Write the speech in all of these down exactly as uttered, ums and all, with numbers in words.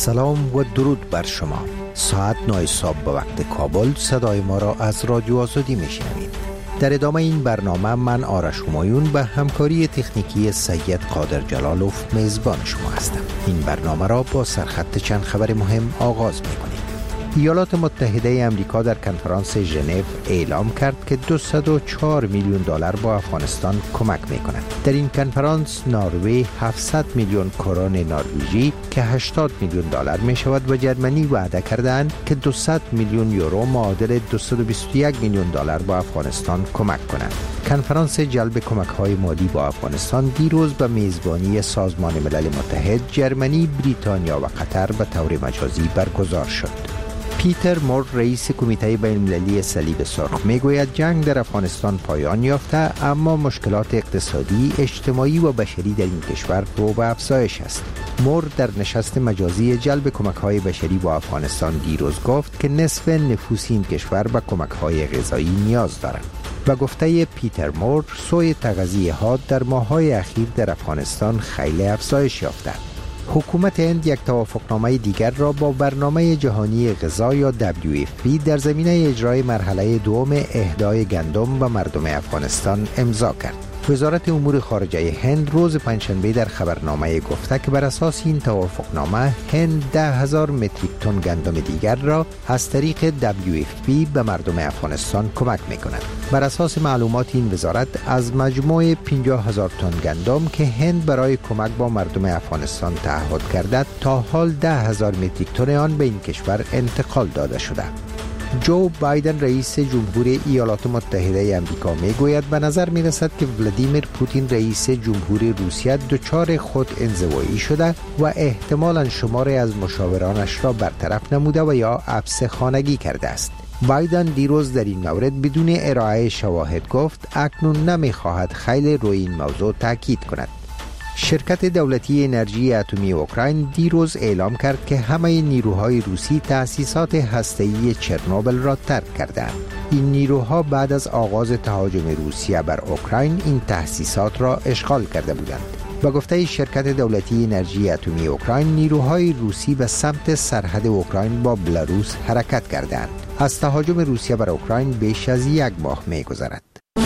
سلام و درود بر شما. ساعت نه صبح به وقت کابل صدای ما را از رادیو آزادی میشنوید. در ادامه این برنامه من آرش همایون به همکاری تکنیکی سید قادر جلالوف میزبان شما هستم. این برنامه را با سرخط چند خبر مهم آغاز میکنیم. ایالات متحده امریکا در کنفرانس ژنو اعلام کرد که دویست و چهار میلیون دلار با افغانستان کمک می‌کند. در این کنفرانس نروژ هفتصد میلیون کرون نروژی که هشتاد میلیون دلار می‌شود و جرمنی وعده کردند که دویست میلیون یورو معادل دویست و بیست و یک میلیون دلار با افغانستان کمک کنند. کنفرانس جلب کمک‌های مالی با افغانستان دیروز به میزبانی سازمان ملل متحد، جرمنی، بریتانیا و قطر به طور مجازی برگزار شد. پیتر مور رئیس کمیته بین‌المللی صلیب سرخ میگوید جنگ در افغانستان پایان یافته، اما مشکلات اقتصادی، اجتماعی و بشری در این کشور رو به افزایش است. مور در نشست مجازی جلب کمک‌های بشری با افغانستان دیروز گفت که نصف نفوس این کشور به کمک‌های غذایی نیاز دارند. و گفته پیتر مور، سوی تغذیه‌ها در ماه‌های اخیر در افغانستان خیلی افزایش یافته. حکومت هند یک توافقنامه دیگر را با برنامه جهانی غذا یا دبلیو اف پی در زمینه اجرای مرحله دوم اهدای گندم به مردم افغانستان امضا کرد. وزارت امور خارجه هند روز پنجشنبه در خبرنامه گفته که بر اساس این توافقنامه هند ده هزار متریک تن گندم دیگر را از طریق دبلیو اف پی به مردم افغانستان کمک می‌کند. بر اساس معلومات این وزارت از مجموع پنجاه هزار تن گندم که هند برای کمک با مردم افغانستان تعهد کرده، تا حال ده هزار متریک تن آن به این کشور انتقال داده شده. جو بایدن رئیس جمهور ایالات متحده آمریکا میگوید به نظر می رسد که ولادیمیر پوتین رئیس جمهور روسیه دچار خود انزوایی شده و احتمالاً شماری از مشاورانش را برطرف نموده و یا حبس خانگی کرده است. بایدن دیروز در این مورد بدون ارائه شواهد گفت اکنون نمی خواهد خیلی روی این موضوع تاکید کند. شرکت دولتی انرژی اتمی اوکراین دیروز اعلام کرد که همه نیروهای روسی تأسیسات هسته‌ای چرنوبل را ترک کردند. این نیروها بعد از آغاز تهاجم روسیه بر اوکراین این تأسیسات را اشغال کرده بودند. با گفته شرکت دولتی انرژی اتمی اوکراین، نیروهای روسی به سمت سرحد اوکراین با بلاروس حرکت کردند. از تهاجم روسیه بر اوکراین بیش از یک ماه می‌گذرد.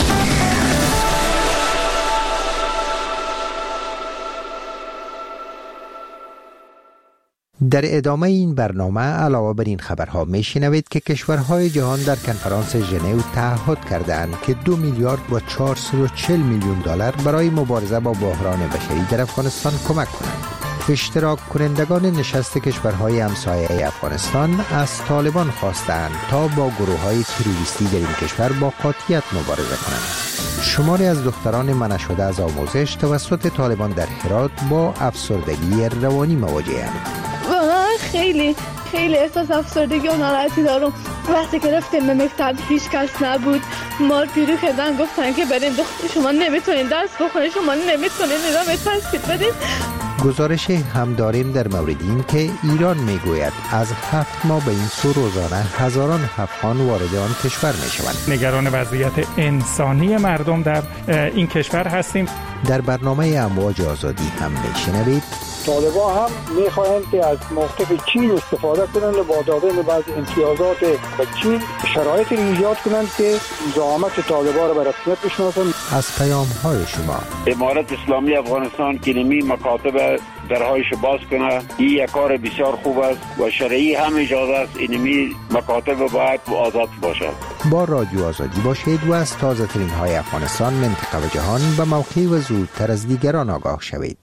در ادامه این برنامه علاوه بر این خبرها میشنوید که کشورهای جهان در کنفرانس ژنو تعهد کردند که دو میلیارد و چهارصد و چهل میلیون دلار برای مبارزه با بحران بشری در افغانستان کمک کنند. اشتراک کنندگان نشست کشورهای همسایه افغانستان از طالبان خواستند تا با گروه‌های تروریستی در این کشور با قاطعیت مبارزه کنند. شماری از دختران منع شده از آموزش توسط طالبان در هرات با افسردگی روانی مواجه‌اند. خیلی خیلی احساس افسردگی و ناراحتی دارم. وقتی که رفتیم به مکتب هیچ کس نبود، مار پیرو کردن، گفتن که برین دختر شما نمیتونین درس بخونین، شما نمیتونین ادامه تحصیل بدین. گزارش هم داریم در مورد این که ایران میگوید از هفت ماه به این سو روزانه هزاران افغان وارد آن کشور میشوند. نگران وضعیت انسانی مردم در این کشور هستیم. در برنامه امواج آزادی هم میشنوید طالبان هم میخواهند که از موقف چین استفاده کنند و با دادن بعضی امتیازات به چین شرایط ایجاد کنند که زعامت طالبان را به رسمیت بشناسند. از پیام های شما. امارت اسلامی افغانستان که نمی مکاتب درهایش باز کنه، این یک کار بسیار خوب است و شرعی هم اجازه است اینمی مکاتب باید آزاد باشد. با رادیو آزادی باشید و از تازه ترین های افغانستان، منطقه و جهان به موقع و زودتر از دیگران آگاه شوید.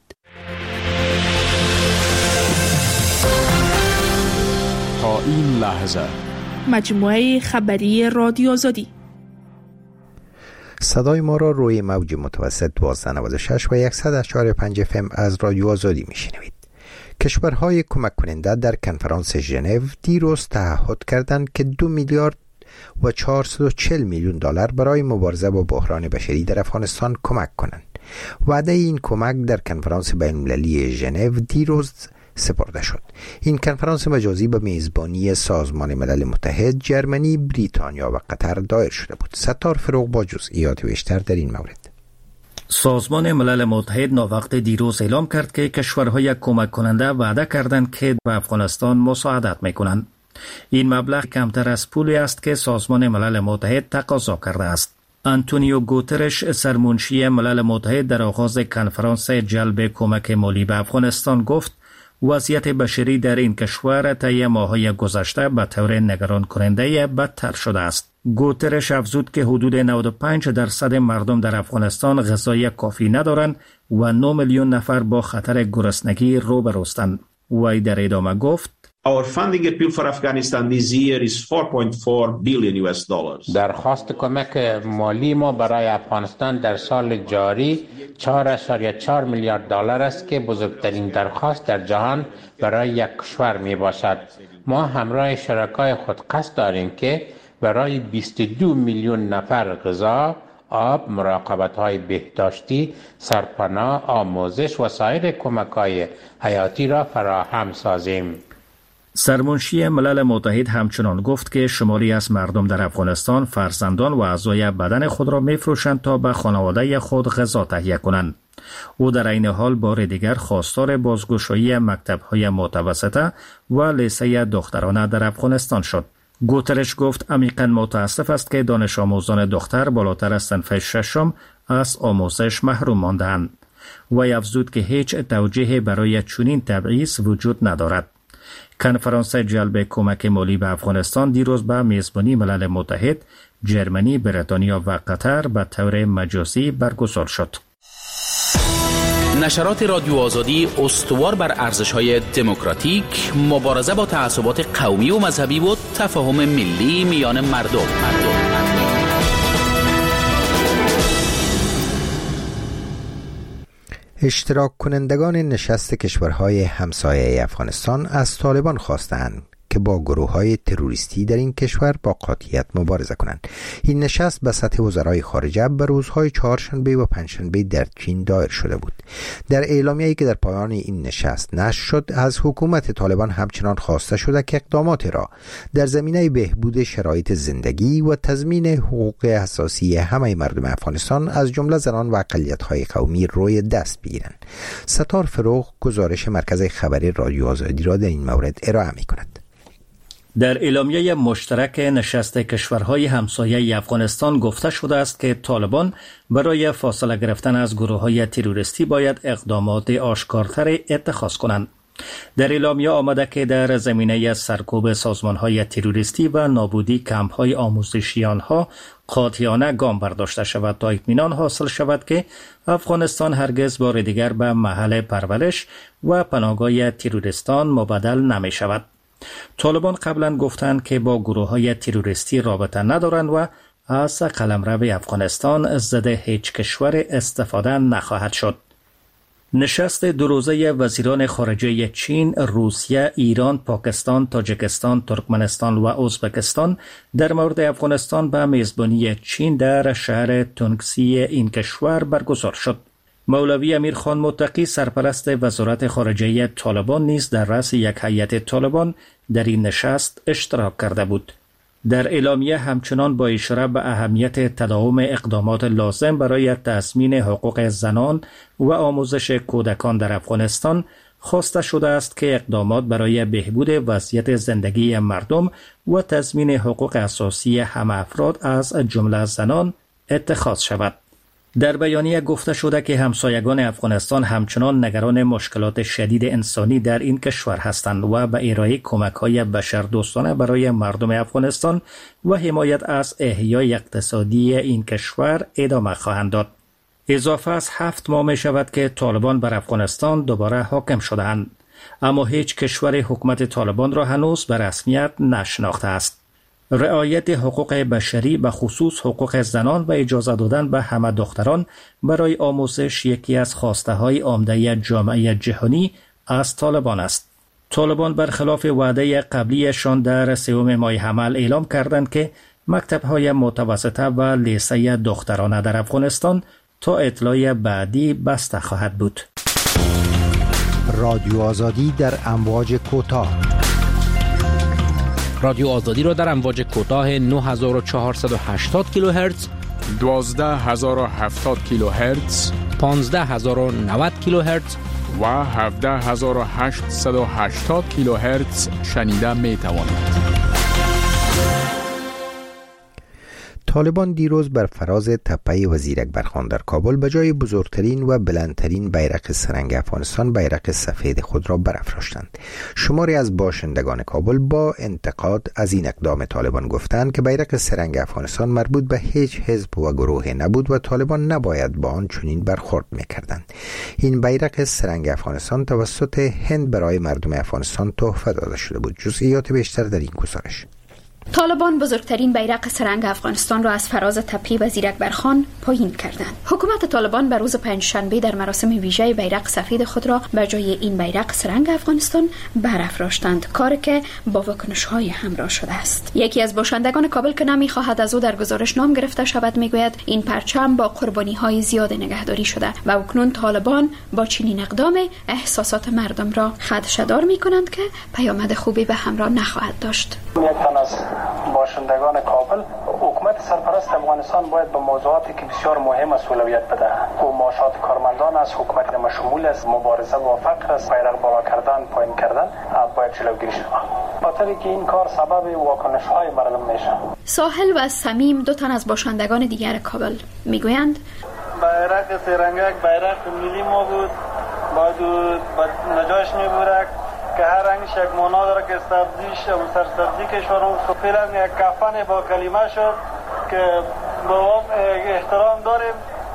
تا این لحظه مجموعه خبری رادیو آزادی. صدای ما را روی موج متوسط دوازده نود و شش و صد و چهار و پنج اف ام از رادیو آزادی میشنوید. کشورهای کمک کننده در کنفرانس ژنو دیروز تعهد کردند که دو میلیارد و چهارصد و چهل میلیون دلار برای مبارزه با بحران بشری در افغانستان کمک کنند. وعده این کمک در کنفرانس بین‌المللی ژنو دیروز سپرده شد. این کنفرانس مجازی به میزبانی سازمان ملل متحد، جرمنی، بریتانیا و قطر دایر شده بود. ستار فروغ با جزئیات بیشتر در این مورد. سازمان ملل متحد ناوقت دیروز اعلام کرد که کشورهای کمک کننده وعده کردند که به افغانستان مساعدت میکنند. این مبلغ کمتر از پولی است که سازمان ملل متحد تقاضا کرده است. آنتونیو گوترش سرمنشی ملل متحد در آغاز کنفرانس جلب کمک مالی به افغانستان گفت وضعیت بشری در این کشور طی ماه‌های گذشته به طور نگران کننده بدتر شده است. گوترش افزود که حدود نود و پنج درصد مردم در افغانستان غذای کافی ندارند و نه میلیون نفر با خطر گرسنگی روبروستند. وی در ادامه گفت Our funding appeal for Afghanistan this year is four point four billion U S dollars. درخواست کمک مالی ما برای افغانستان در سال جاری چهار ممیز چهار میلیارد دلار است که بزرگترین درخواست در جهان برای یک کشور می باشد. ما همراه شرکای خود قصد داریم که برای بیست و دو میلیون نفر غذا، آب، مراقبت‌های بهداشتی، سرپناه، آموزش و سایر کمک‌های حیاتی را فراهم سازیم. سرمنشی ملل متحد همچنان گفت که شماری از مردم در افغانستان فرزندان و اعضای بدن خود را می‌فروشند تا به خانواده خود غذا تهیه کنند. او در این حال بار دیگر خواستار بازگشایی مکتب‌های متوسطه و لیسه دخترانه در افغانستان شد. گوترش گفت عمیقاً متاسف است که دانش آموزان دختر بالاتر از صنف ششم از آموزش محروم مانده‌اند. وی افزود که هیچ توجیهی برای چنین تبعیض وجود ندارد. کنفرانس جلب کمک مالی به افغانستان دیروز به میزبانی ملل متحد، جرمنی، بریتانیا و قطر به طور مجازی برگزار شد. نشرات رادیو آزادی استوار بر ارزش‌های دموکراتیک، مبارزه با تعصبات قومی و مذهبی و تفاهم ملی میان مردم. مردم. اشتراک کنندگان نشست کشورهای همسایه افغانستان از طالبان خواستند که با گروه‌های تروریستی در این کشور با قاطعیت مبارزه کنند. این نشست به سطح وزرای خارجه به روزهای چهارشنبه و پنجشنبه در چین دایر شده بود. در اعلامیه‌ای که در پایان این نشست نشر شد، از حکومت طالبان همچنان خواسته شده که اقدامات را در زمینه بهبود شرایط زندگی و تضمین حقوق اساسی همه مردم افغانستان از جمله زنان و اقلیت‌های قومی روی دست بگیرند. ستار فروغ گزارش مرکز خبری رادیو آزادی را در این مورد ارائه می‌کند. در اعلامیه مشترک نشست کشورهای همسایه افغانستان گفته شده است که طالبان برای فاصله گرفتن از گروه‌های تروریستی باید اقدامات آشکارتر اتخاذ کنند. در اعلامیه آمده که در زمینه سرکوب سازمان‌های تروریستی و نابودی کمپ‌های آموزشی آنها قاطعانه گام برداشته شود تا اطمینان حاصل شود که افغانستان هرگز بار دیگر به محل پرورش و پناهگاه تروریستان مبدل نمی شود. طالبان قبلا گفتند که با گروه‌های تروریستی رابطه ندارند و از قلمرو افغانستان ضد هیچ کشور استفاده نخواهد شد. نشست دو روزه وزیران خارجه چین، روسیه، ایران، پاکستان، تاجیکستان، ترکمنستان و ازبکستان در مورد افغانستان به میزبانی چین در شهر تونگسی این کشور برگزار شد. مولوی امیرخان متقی سرپرست وزارت خارجه طالبان نیز در رأس یک هیئت طالبان در این نشست اشتراک کرده بود. در اعلامیه همچنان با اشاره به اهمیت تداوم اقدامات لازم برای تضمین حقوق زنان و آموزش کودکان در افغانستان خواسته شده است که اقدامات برای بهبود وضعیت زندگی مردم و تضمین حقوق اساسی همه افراد از جمله زنان اتخاذ شود. در بیانیه گفته شده که همسایگان افغانستان همچنان نگران مشکلات شدید انسانی در این کشور هستند و به ارائه کمک‌های بشردوستانه برای مردم افغانستان و حمایت از احیای اقتصادی این کشور ادامه خواهند داد. اضافه از هفت ماه می شود که طالبان بر افغانستان دوباره حاکم شده‌اند، اما هیچ کشور حکومت طالبان را هنوز به رسمیت نشناخته است. رعایت حقوق بشری به خصوص حقوق زنان و اجازه دادن به همه دختران برای آموزش یکی از خواسته‌های عمده جامعه جهانی از طالبان است. طالبان برخلاف وعده قبلیشان در سوم ماه حمل اعلام کردند که مکتب‌های متوسطه و لیسه دخترانه در افغانستان تا اطلاع بعدی بسته خواهد بود. رادیو آزادی در امواج کوتاه. رادیو آزادی را در امواج کوتاه نه هزار و چهارصد و هشتاد کیلوهرتز دوازده هزار و هفتاد کیلوهرتز، پانزده هزار و نود کیلوهرتز و هفده هزار و هشتصد و هشتاد کیلوهرتز شنیده می تواند. طالبان دیروز بر فراز تپه وزیر اکبرخان در کابل به جای بزرگترین و بلندترین بیرق سرنگ افغانستان بیرق سفید خود را برافراشتند. شماری از باشندگان کابل با انتقاد از این اقدام طالبان گفتند که بیرق سرنگ افغانستان مربوط به هیچ حزب و گروه نبود و طالبان نباید با آن چنین برخورد می‌کردند. این بیرق سرنگ افغانستان توسط هند برای مردم افغانستان تحفه داده شده بود. جزئیات بیشتر در این گزارش. طالبان بزرگترین بیرق سرنگ افغانستان را از فراز تپه وزیر اکبرخان پایین کردند. حکومت طالبان به روز پنجشنبه در مراسم ویژه بیرق سفید خود را بر جای این بیرق سرنگ افغانستان برافراشتند، کاری که با واکنش‌های همراه شده است. یکی از باشندگان کابل که نمی‌خواهد از او در گزارش نام گرفته شود میگوید این پرچم با قربانی‌های زیاد نگهداری شده و اکنون طالبان با چنین اقدام احساسات مردم را خدشه‌دار می‌کنند که پیامد خوبی به همراه نخواهد داشت. باشندگان کابل، حکومت سرپرست افغانستان باید به موضوعاتی که بسیار مهم است اولویت بده. او معاشات کارمندان است، حکومت مشمول است، مبارزه با فقر است، بیرق بالا کردن، پایین کردن باید جلوگیری شود. خاطری که این کار سبب واکنش‌های مردم میشه. ساحل و صمیم دو تن از باشندگان دیگر کابل میگویند بیرق سرنگک بیرق ملی ما بود، باید با نجاش میبرد که هر رنگش یک معنا داره که سبزیش و سرسبزی کشورم فعلا یک کفن با کلمه شد که با احترام داریم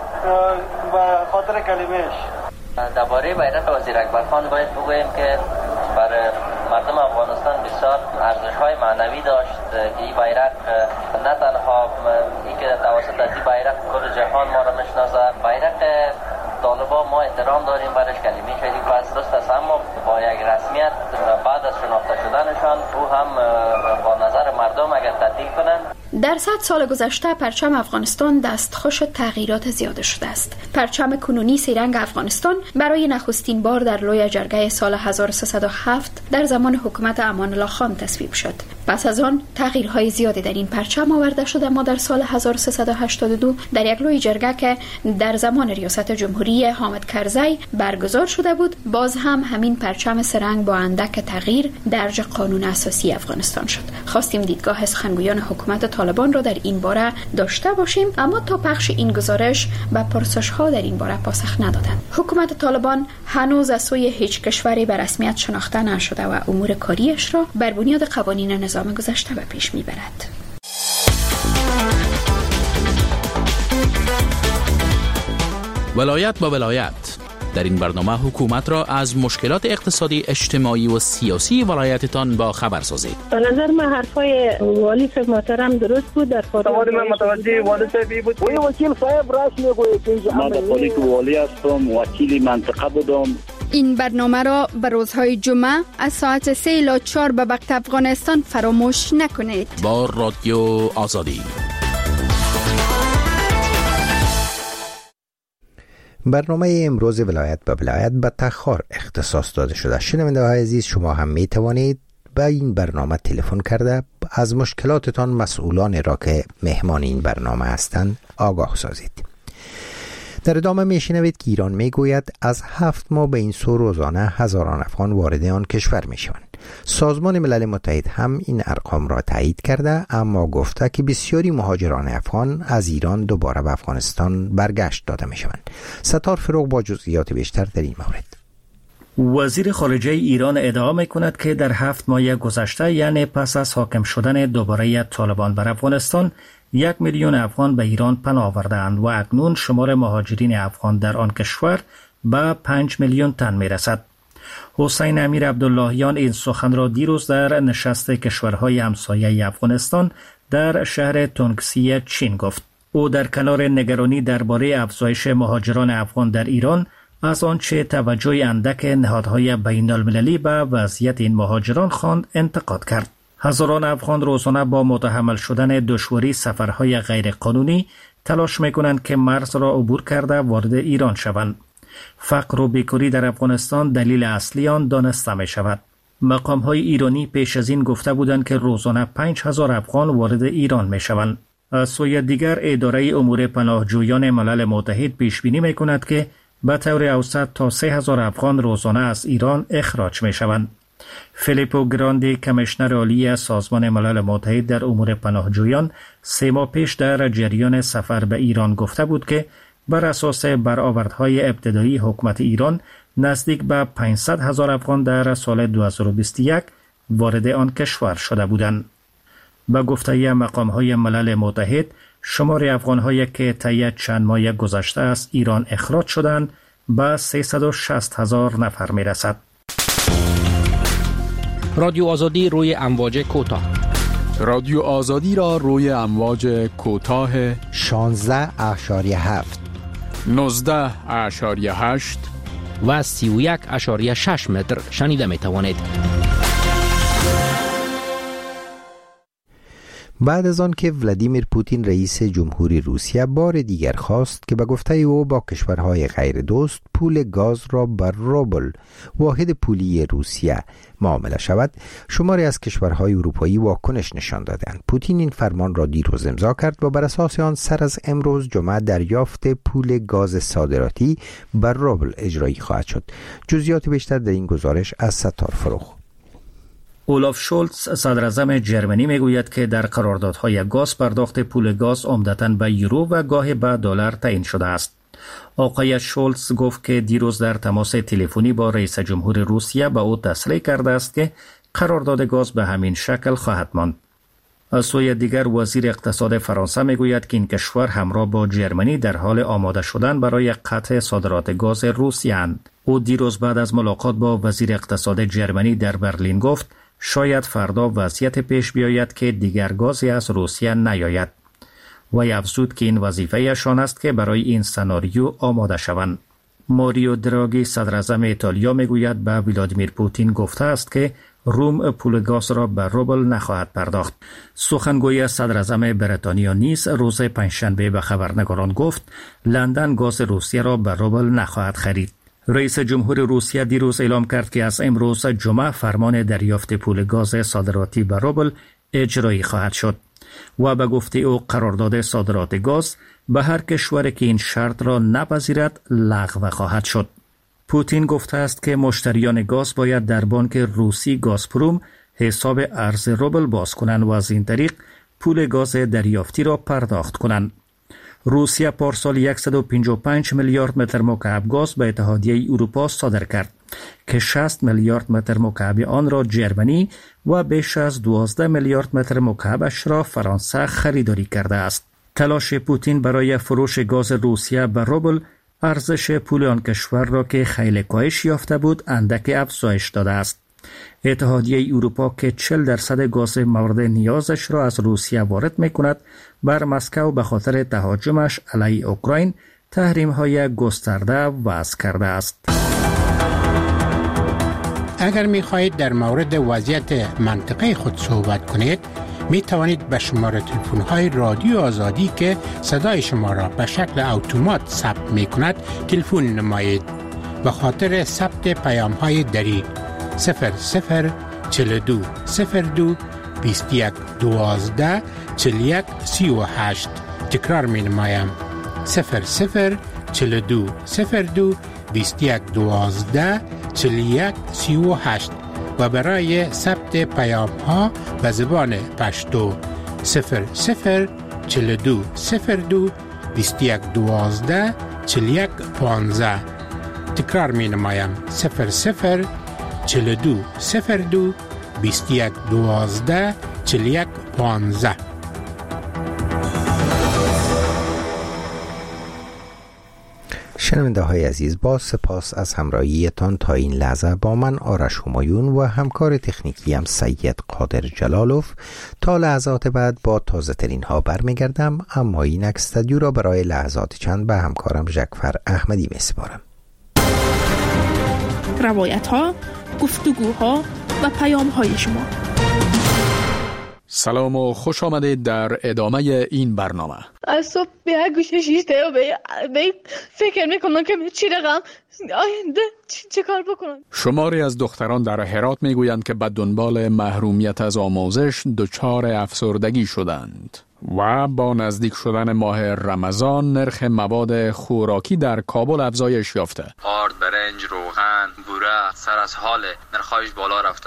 به خاطر کلمهش. درباره بیرق وزیر اکبرخان باید بگوییم که برای مردم افغانستان بسیار ارزش‌های معنوی داشت. این بیرق نه تنها اینکه توسط از این بیرق کل جهان ما را میشناسه، بیرق طالبان ما احترام داریم برش، کلمه شریف است، درست است، اما با یک رسمیت بعد از شناخته شدنشان او هم با نظر مردم اگر تطبیق کنند. در صد سال گذشته پرچم افغانستان دستخوش تغییرات زیاده شده است. پرچم کنونی سه‌رنگ افغانستان برای نخستین بار در لوی جرگه سال هزار و سیصد و هفت در زمان حکومت امان الله خان تصویب شد. پس از آن تغییرهای زیادی در این پرچم آورده شده، اما در سال هزار و سیصد و هشتاد و دو در یک لوی جرگه که در زمان ریاست جمهوری حامد کرزی برگزار شده بود، باز هم همین پرچم سه‌رنگ با اندک تغییر درج قانون اساسی افغانستان شد. خواستیم دیدگاه سخنگویان حکومت طالبان را در این باره داشته باشیم، اما تا پخش این گزارش به پرسش‌ها در این باره پاسخ ندادند. حکومت طالبان هنوز از سوی هیچ کشوری به رسمیت شناخته نشده و امور کاریش را بر بنیاد قوانین نظام گذشته به پیش میبرد. ولایت با ولایت. در این برنامه حکومت را از مشکلات اقتصادی، اجتماعی و سیاسی ولایتتان با خبر سازید. به نظر من حرفای والی صاحب محترم درست بود. در سوال من متوجه والی صاحب بود. وی وکیل صاحب راست میگوید که من در که والی هستم، وکیل منطقه بودم. این برنامه را به روزهای جمعه از ساعت سه الی چهار به وقت افغانستان فراموش نکنید. با رادیو آزادی. برنامه امروز ولایت به ولایت به تخار اختصاص داده شده. شنونده های عزیز، شما هم می توانید به این برنامه تلفن کرده از مشکلاتتان مسئولان را که مهمان این برنامه هستند آگاه سازید. در ادامه می شنوید که ایران می گوید از هفت ماه به این سو روزانه هزاران افغان وارد آن کشور می شوند. سازمان ملل متحد هم این ارقام را تایید کرده، اما گفته که بسیاری مهاجران افغان از ایران دوباره به افغانستان برگشت داده می شوند. ستار فروغ با جزئیات بیشتر در این مورد. وزیر خارجه ایران ادعا می کند که در هفت ماه گذشته، یعنی پس از حاکم شدن دوباره طالبان بر افغانستان، یک میلیون افغان به ایران پناه آورده‌اند و اکنون شمار مهاجرین افغان در آن کشور به پنج میلیون تن می رسد. حسین امیر عبداللهیان این سخن را دیروز در نشست کشورهای همسایه افغانستان در شهر تونگسی چین گفت. او در کنار نگرانی درباره افزایش مهاجران افغان در ایران، از آنچه توجه اندک نهادهای بین المللی به وضعیت این مهاجران خواند، انتقاد کرد. هزاران افغان روزانه با متحمل شدن دشواری سفرهای غیرقانونی تلاش می‌کنند که مرز را عبور کرده وارد ایران شوند. فقر و بیکاری در افغانستان دلیل اصلی آن دانسته می شود. مقام‌های ایرانی پیش از این گفته بودند که روزانه پنج هزار افغان وارد ایران می شوند. از سوی دیگر اداره امور پناهجویان ملل متحد پیش بینی می کند که به طور اوسط تا سه هزار افغان روزانه از ایران اخراج می شوند. فیلیپو گراندی کمیشنر عالی سازمان ملل متحد در امور پناهجویان سه ماه پیش در جریان سفر به ایران گفته بود که بر اساس برآوردهای ابتدایی حکومت ایران نزدیک به پانصد هزار افغان در سال دو هزار و بیست و یک وارد آن کشور شده بودند. به گفته مقام‌های ملل متحد شمار افغان‌هایی که طی چند ماه گذشته از ایران اخراج شدند به سیصد و شصت هزار نفر می‌رسد. رادیو آزادی روی امواج کوتاه. رادیو آزادی را روی امواج کوتاه شانزده اشاری هفت، نوزده اشاری هشت و سی و یک اشاری شش متر شنیده می توانید. بعد از آن که ولادیمیر پوتین رئیس جمهوری روسیه بار دیگر خواست که به گفته او با کشورهای غیر دوست پول گاز را بر روبل واحد پولی روسیه معامله شود، شماری از کشورهای اروپایی واکنش نشان دادند. پوتین این فرمان را دیروز امضا کرد و بر اساس آن سر از امروز جمعه دریافت پول گاز صادراتی بر روبل اجرایی خواهد شد. جزئیات بیشتر در این گزارش از ستار فروخ. اولاف شولتز صدر اعظم جرمنی میگوید که در قراردادهای گاز پرداخت پول گاز عمدتاً به یورو و گاهی به دلار تعیین شده است. آقای شولتز گفت که دیروز در تماس تلفنی با رئیس جمهور روسیه به او تسلیت کرده است که قرارداد گاز به همین شکل خواهد ماند. از سوی دیگر وزیر اقتصاد فرانسه میگوید که این کشور همراه با جرمنی در حال آماده شدن برای قطع صادرات گاز روسیه اند. او دیروز بعد از ملاقات با وزیر اقتصاد جرمنی در برلین گفت شاید فردا وضعیت پیش بیاید که دیگر گازی از روسیه نیاید. و افزود که این وظیفه‌شان است که برای این سناریو آماده شوند. ماریو دراگی صدر اعظم ایتالیا میگوید به ولادیمیر پوتین گفته است که روم پول گاز را به روبل نخواهد پرداخت. سخنگوی صدر اعظم بریتانیا نیز روز پنجشنبه به خبرنگاران گفت لندن گاز روسیه را به روبل نخواهد خرید. رئیس جمهور روسیه دیروز اعلام کرد که از امروز جمعه فرمان دریافت پول گاز صادراتی به روبل اجرایی خواهد شد و به گفته او قرارداد صادرات گاز به هر کشوری که این شرط را نپذیرد لغو خواهد شد. پوتین گفته است که مشتریان گاز باید در بانک روسی گازپروم حساب ارز روبل باز کنند و از این طریق پول گاز دریافتی را پرداخت کنند. روسیه پارسال صد و پنجاه و پنج میلیارد متر مکعب گاز به اتحادیه اروپا صادر کرد که شصت میلیارد متر مکعب آن را جرمنی و بیش از دوازده میلیارد متر مکعبش را فرانسه خریداری کرده است. تلاش پوتین برای فروش گاز روسیه به روبل ارزش پول آن کشور را که خیلی کاهش یافته بود اندک افزایش داده است. اتحادیه اروپا که چهل درصد گاز مورد نیازش را از روسیه وارد می‌کند، بر مسکو به خاطر تهاجمش علیه اوکراین تحریم‌های گسترده وضع کرده است. اگر می‌خواهید در مورد وضعیت منطقه خود صحبت کنید، می توانید به شماره تلفن‌های رادیو آزادی که صدای شما را به شکل اتومات ثبت می‌کند تلفن نمایید. به خاطر ثبت پیام‌های دری صفر صفر چهل و دو صفر دو بیست و یک دوازده چهل و یک سی و هشت تکرار می نمایم صفر صفر چهل و دو صفر دو بیست و یک دوازده چهل و یک سی و هشت و برای ثبت پیام ها به زبان پشتو صفر صفر چهل و دو صفر دو بیست و یک دوازده چهل و یک پانزده تکرار می نمایم صفر صفر چهل و دو صفر دو بیست و یک دوازده چهل و یک پانزده. شنونده های عزیز، با سپاس از همراهیتان تا این لحظه با من آرش همایون و همکار تکنیکی هم سید قادر جلالوف. تا لحظات بعد با تازه ترین ها برمیگردم، اما این استودیو را برای لحظات چند به همکارم جعفر احمدی میسپارم. روایت ها، گفتگوها و پیام های شما. سلام و خوش آمدید در ادامه این برنامه. از صبح به یک گوشه شیشته و به, به فکر میکنم که چی رقم آینده چه کار بکنم. شماری از دختران در هرات میگویند که به دنبال محرومیت از آموزش دچار افسردگی شدند و با نزدیک شدن ماه رمضان نرخ مواد خوراکی در کابل افزایش یافته. آرد، برنج، روغن، بوره سر از حال نرخ‌هایش بالا رفته.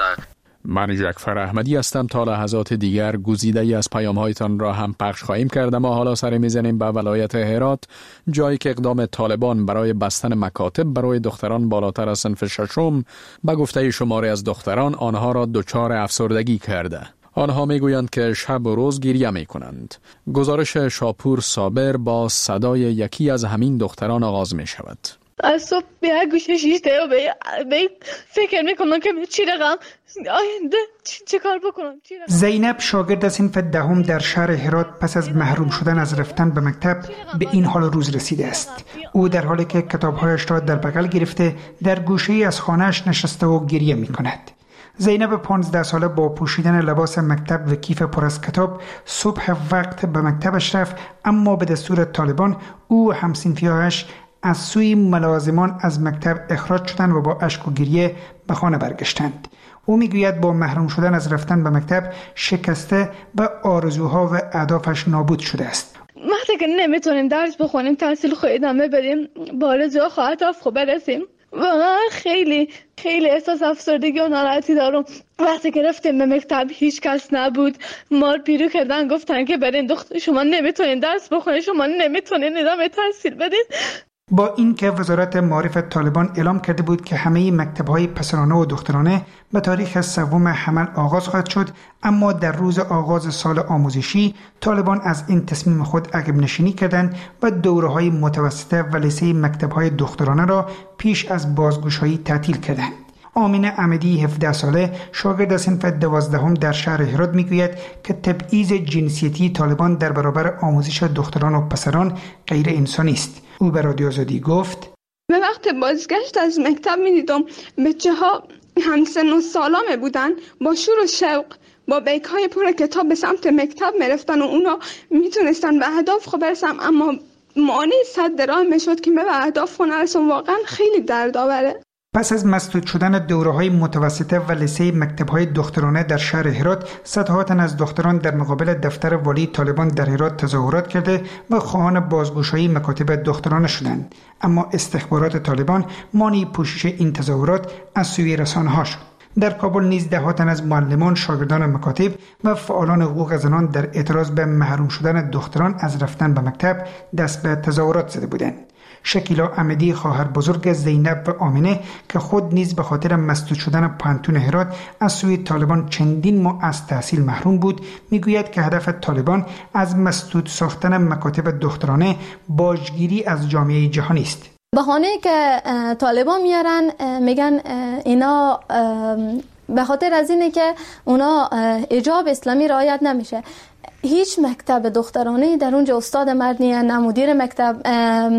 من جعفر احمدی هستم. تا لحظات دیگر گزیده‌ای از پیام‌هایتان را هم پخش خواهیم کرد. ما حالا سر می‌زنیم به ولایت هرات، جایی که اقدام طالبان برای بستن مکاتب برای دختران بالاتر از صنف ششم به گفته شماری از دختران آنها را دچار افسردگی کرده. آنها میگویند که شب و روز گریه میکنند. گزارش شاپور صابر با صدای یکی از همین دختران آغاز می شود. از صبح به یک گوشه شیشته و به فکر میکنم که چی رقم آینده چه کار بکنم. زینب شاگرد صنف دهم در شهر هرات پس از محروم شدن از رفتن به مکتب به این حال روز رسیده است. او در حالی که کتابهایش را در بغل گرفته در گوشه‌ای از خانه‌اش نشسته و گریه میکند. زینب پانزده ساله با پوشیدن لباس مکتب و کیف پر از کتاب صبح وقت به مکتبش رفت، اما به دستور طالبان او و همصنفی‌هایش از سوی ملازمان از مکتب اخراج شدند و با اشک و گریه به خانه برگشتند. او میگوید با محروم شدن از رفتن به مکتب شکسته و آرزوها و اهدافش نابود شده است. وقتی که نمیتونیم درس بخونیم، تحصیل خود ادامه بدیم، با آرزوها و اهداف خوب برسیم، واقعا خیلی خیلی احساس افسردگی و ناراحتی دارم. وقتی که رفتیم به مکتب هیچ کس نبود، مار پیرو کردن، گفتن که برین دختر شما نمیتونین درس بخونین، شما نمیتونین ادامه تحصیل بدین. با اینکه وزارت معارف طالبان اعلام کرده بود که همه مکتب‌های پسرانه و دخترانه به تاریخ سوم حمل آغاز خواهد شد، اما در روز آغاز سال آموزشی طالبان از این تصمیم خود عقب نشینی کردند و دوره‌های متوسطه و لیسه مکتب‌های دخترانه را پیش از بازگشایی تعطیل کردند. آمینه احمدی هفده ساله شاگرد صنف دوازدهم در شهر هرات میگوید که تبعیض جنسیتی طالبان در برابر آموزش دختران و پسران غیر انسانی است. او به رادیو آزادی گفت: به وقت بازگشت از مکتب می‌دیدم بچه‌ها همسن و سالانه بودن، با شور و شوق با بیگ‌های پر کتاب به سمت مکتب می‌رفتن و اونا میتونستن به اهداف خود برسن، اما مانع صد راه میشد که به اهداف نرسن. واقعا خیلی دردآوره. پس از مسدود شدن دوره‌های متوسطه و لیسه مکتب‌های دخترانه در شهر هرات، صدها تن از دختران در مقابل دفتر والی طالبان در هرات تظاهرات کرده و خواهان بازگشایی مکاتب دخترانه شدند. اما استخبارات طالبان مانع پوشش این تظاهرات از سوی رسانه‌ها شد. در کابل نیز ده ها تن از معلمان، شاگردان مکاتب و فعالان حقوق زنان در اعتراض به محروم شدن دختران از رفتن به مکتب دست به تظاهرات زده بودند. شکیلا احمدی خواهر بزرگ زینب و آمینه که خود نیز به خاطر مسدود شدن پانتون هرات از سوی طالبان چندین ماه از تحصیل محروم بود، میگوید که هدف طالبان از مسدود ساختن مکاتب دخترانه باجگیری از جامعه جهانی است. بهانه که طالبان میارن میگن اینا به خاطر از اینه که اونا حجاب اسلامی رعایت نمیشه. هیچ مکتب دخترانه در اونجا استاد مرد نیست، نه مدیر مکتب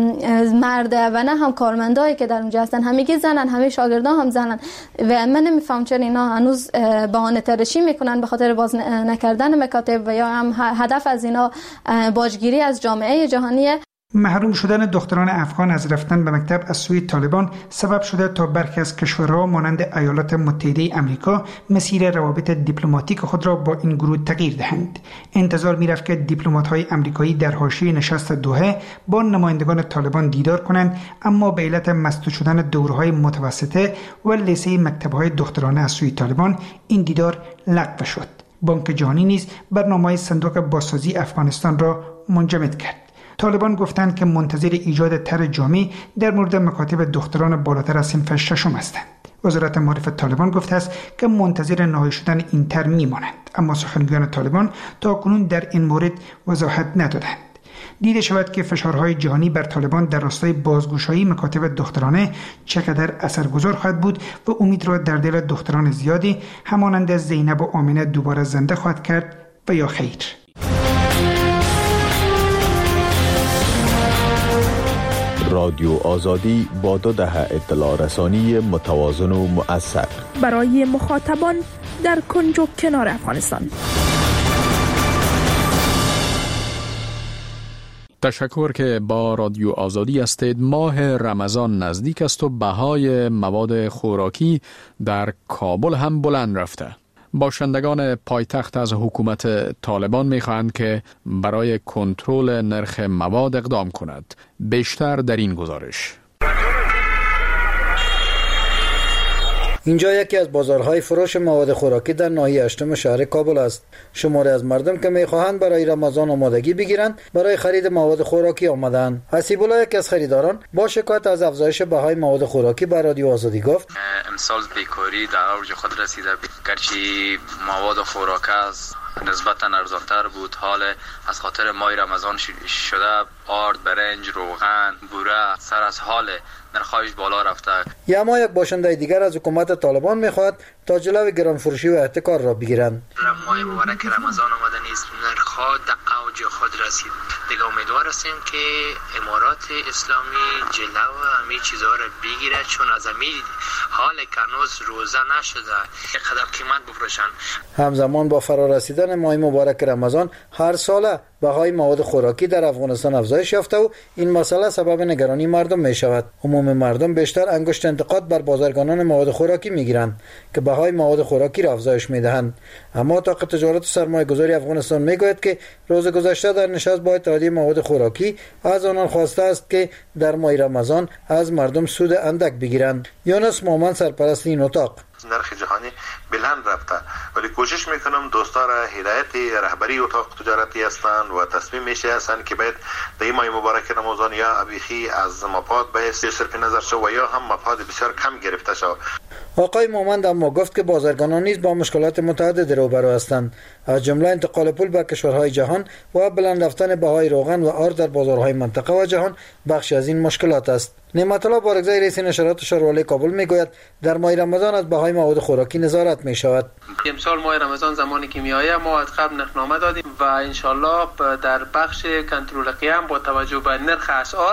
مرده و نه هم کارمندایی که در اونجا هستن، همگی زنن، همه شاگردان هم زنن و من نمیفهم چرا اینا هنوز بهانه تراشی میکنن به خاطر باز نکردن مکاتب و یا هم هدف از اینا باجگیری از جامعه جهانیه. محروم شدن دختران افغان از رفتن به مکتب از سوی طالبان سبب شده تا برخی از کشورها مانند ایالات متحده آمریکا مسیر روابط دیپلماتیک خود را با این گروه تغییر دهند. انتظار می‌رفت که دیپلمات‌های آمریکایی در حاشیه نشست دوحه با نمایندگان طالبان دیدار کنند، اما به علت مسدود شدن دوره‌های متوسطه و لیسه مکتب‌های دخترانه از سوی طالبان این دیدار لغو شد. بانک جهانی نیز برنامه صندوق بازسازی افغانستان را منجمد کرد. طالبان گفتند که منتظر ایجاد طرح جامع در مورد مکاتب دختران بالاتر از صنف ششم هستند. وزارت معارف طالبان گفته است که منتظر نهایی شدن این طرح میمانند، اما سخنگویان طالبان تاکنون در این مورد وضاحت ندادند. دیده شود که فشارهای جهانی بر طالبان در راستای بازگشایی مکاتب دخترانه چقدر اثرگذار خواهد بود و امید را در دل دختران زیادی همانند زینب و آمینه دوباره زنده خواهد کرد و یا خیر. رادیو آزادی با دو دهه اطلاع رسانی متوازن و مؤثر برای مخاطبان در کنج و کنار افغانستان. تشکر که با رادیو آزادی هستید. ماه رمضان نزدیک است و بهای مواد خوراکی در کابل هم بلند رفته. باشندگان پایتخت از حکومت طالبان می‌خواهند که برای کنترل نرخ مواد اقدام کند. بیشتر در این گزارش. اینجا یکی از بازارهای فروش مواد خوراکی در ناحیه هشتم شهر کابل است. شماری از مردم که می‌خواهند برای رمضان آمادگی بگیرند برای خرید مواد خوراکی آمدند. حسیب الله یک از خریداران با شکایت از افزایش بهای مواد خوراکی به رادیو آزادی گفت: امسال بیکاری در اوج خود رسیده، گرچه مواد خوراکی است نسبتا ارزان‌تر بود، حال از خاطر ماه رمضان شده آرد، برنج، روغن، بوره سر از حال نرخ‌هایش بالا رفته. یما یک باشنده دیگر از حکومت طالبان می‌خواهد تا جلوی گرانفروشی و احتکار را بگیرند. ماه مبارک رمضان آمده نیست، نرخ‌ها در اوج خود رسید. دیگه امیدوار هستیم که امارات اسلامی جلو همه چیزها را بگیره، چون از همین حال کنوز روزه نشده یک قدر قیمت بفروشن. همزمان با فرارسیدن ماه مبارک رمضان هر ساله بهای مواد خوراکی در افغانستان افزایش یافته و این مسئله سبب نگرانی مردم می شود. عموم مردم بیشتر انگشت انتقاد بر بازرگانان مواد خوراکی می گیرند که بهای مواد خوراکی را افزایش می دهند. اما طاق تجارت سرمایه گذاری افغانستان می گوید که روز گذشته در نشست با اتحادیه مواد خوراکی از آنان خواسته است که در ماه رمضان از مردم سود اندک بگیرند. یونس مومن سرپرست این اتاق: نرخ جهانی بلند رفته، ولی کوشش میکنم دوستا را هدایت رهبری اتاق تجارتی هستند و تصمیم میشه هستند که باید در این ماه مبارک رمضان یا ابیخی از مفاد به صرف نظر شو و یا هم مفاد بسیار کم گرفته شو. آقای مومند اما گفت که بازرگانان نیز با مشکلات متعدد روبرو هستند، از جمله انتقال پول به کشورهای جهان و بلند رفتن بهای روغن و آرد در بازارهای منطقه و جهان بخشی از این مشکلات است. نعمت الله بارگزای رئیس نشرات شاروالی کابل میگوید در ماه رمضان از بهای مواد خوراکی نظارت می شود. امسال ماه رمضان زمانی که میآید ما از قبل نرخنامه دادیم و انشالله در بخش کنترل قیام با توجه به نرخ اسعار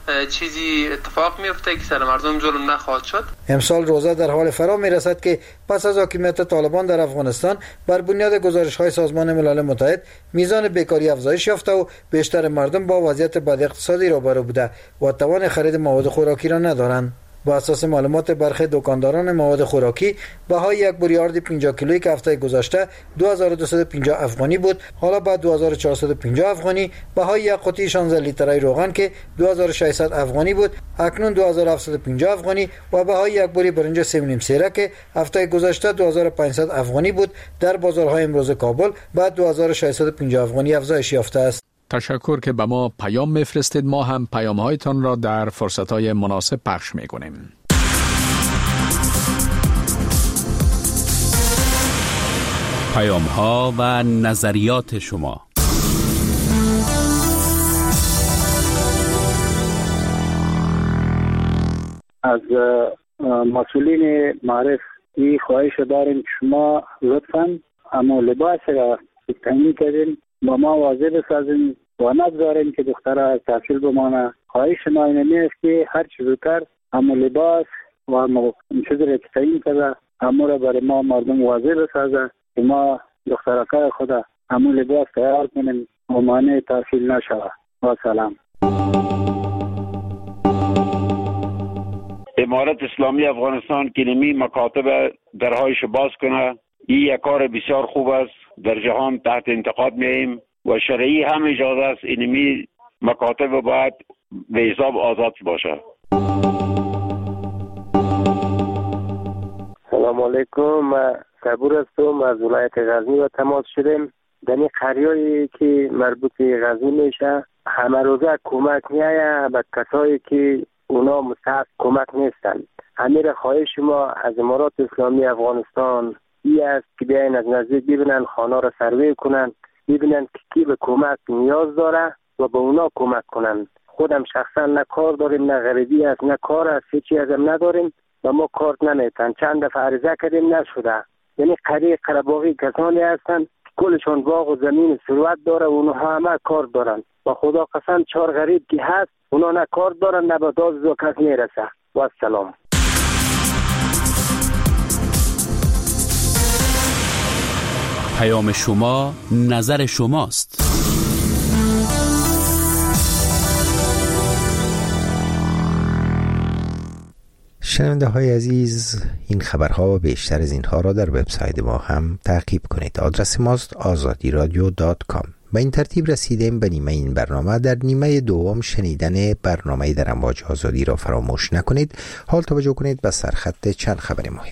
چیزی اتفاق میفته که سر مردم ظلم نخواهد شد. امسال روزه در حال فرا میرسد که پس از حاکمیت طالبان در افغانستان بر بنیاد گزارش‌های سازمان ملل متحد میزان بیکاری افزایش یافته و بیشتر مردم با وضعیت بد اقتصادی روبرو بوده و توان خرید مواد خوراکی را ندارند. با اساس معلومات برخی دکانداران مواد خوراکی بهای یک بوری آرد پنجاه کیلویی که هفته گذشته دو هزار و دویست و پنجاه افغانی بود حالا بعد دو هزار و چهارصد و پنجاه افغانی، بهای یک قوطی شانزده لیتری روغن که دو هزار و ششصد افغانی بود اکنون دو هزار و هفتصد و پنجاه افغانی و بهای یک بوری برنج سه و نیم سیره که هفته گذشته دو هزار و پانصد افغانی بود در بازارهای امروز کابل بعد دو هزار و ششصد و پنجاه افغانی افزایش یافته است. تشکر که به ما پیام میفرستید. ما هم پیام‌هایتان را در فرصت‌های مناسب پخش می‌کنیم. پیام‌ها و نظریات شما. از مسئولین معرف این خواهش داریم که شما لطفاً اما لباس را تعیین کردین با ما واضح بسازین و نگذارین که دختره از تحصیل بمانه. خواهش ما اینه است که هر چیز زودتر اما لباس و اما چیزی را که تعیین کرده اما را برای ما مردم واضح بسازه که ما دخترکه خدا اما لباس تیار کنیم و مانع تحصیل نشوه. و سلام. امارت اسلامی افغانستان که نمی مکاتب درهایش باز کنه، این یک کار بسیار خوب است. در جهان تحت انتقاد میاییم و شرعی هم اجازه است اینمی مکاتب باید به حساب آزاد باشه. سلام علیکم، من صبور هستم از ولایت غزنی و تماس شدیم. در این قریه‌ای که مربوط به غزنی میشه همه روزه کمک میایه به کسایی که اونا مستحق کمک نیستن. همین خواهش ما از امارات اسلامی افغانستان ای است که بیاین از نزدیک ببینن، خانه را سروی کنن، ببینن که کی به کمک نیاز داره و به اونا کمک کنن. خودم شخصا نه کار داریم، نه غریبی است، نه کار است، هیچی ازم نداریم و ما کارت نمیتن. چند دفعه عرضه کردیم نشده. یعنی قریه قرباغی کسانی هستن که کلشون باغ و زمین ثروت داره و اونها همه کار دارن و خدا قسم چهار غریب که هست اونا نه کار دارن نه به داز و کس میرسه. و السلام. پیام شما نظر شماست. شنونده های عزیز، این خبرها و بیشتر از اینها را در وبسایت ما هم تعقیب کنید. آدرس ماست آزادی رادیو دات کام. با این ترتیب رسیدیم به نیمه این برنامه. در نیمه دوم شنیدن برنامه در امواج آزادی را فراموش نکنید. حال توجه کنید به سرخط چند خبر مهم.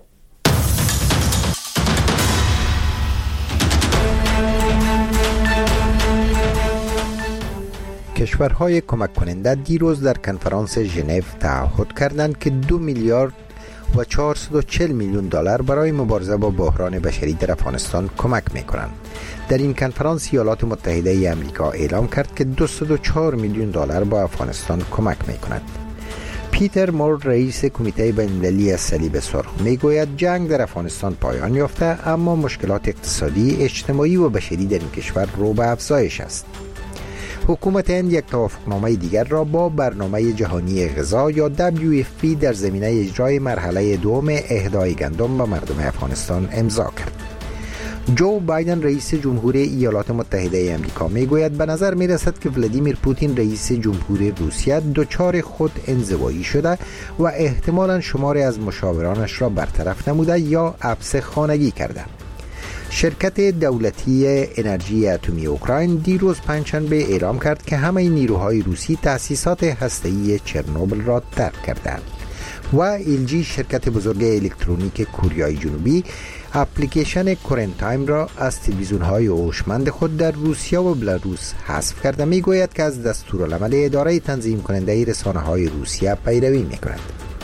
کشورهای کمک کننده دیروز در کنفرانس ژنو تعهد کردند که دو میلیارد و چهارصد و چهل میلیون دلار برای مبارزه با بحران بشری در افغانستان کمک می‌کنند. در این کنفرانس ایالات متحده ای آمریکا اعلام کرد که دویست و چهار میلیون دلار با افغانستان کمک می‌کند. پیتر مور، رئیس کمیته بین‌المللی صلیب سرخ، میگوید جنگ در افغانستان پایان یافته، اما مشکلات اقتصادی، اجتماعی و بشری در این کشور رو به افزایش است. حکومت هند یک توافقنامه دیگر را با برنامه جهانی غذا یا دبلیو اف پی در زمینه اجرای مرحله دوم اهدای گندم به مردم افغانستان امضا کرد. جو بایدن، رئیس جمهور ایالات متحده آمریکا، میگوید به نظر می رسد که ولادیمیر پوتین، رئیس جمهور روسیه، دچار خود انزوایی شده و احتمالاً شماری از مشاورانش را برطرف نموده یا حبس خانگی کرده. شرکت دولتی انرژی اتمی اوکراین دیروز پنجشنبه اعلام کرد که همه نیروهای روسی تأسیسات هسته‌ای چرنوبل را ترک کردند و ال جی، شرکت بزرگ الکترونیک کوریای جنوبی، اپلیکیشن کرنت تایم را از تلویزیون‌های هوشمند خود در روسیه و بلاروس حذف کرده. میگوید که از دستورالعمل اداره تنظیم کننده رسانه‌های روسیه پیروی می‌کند.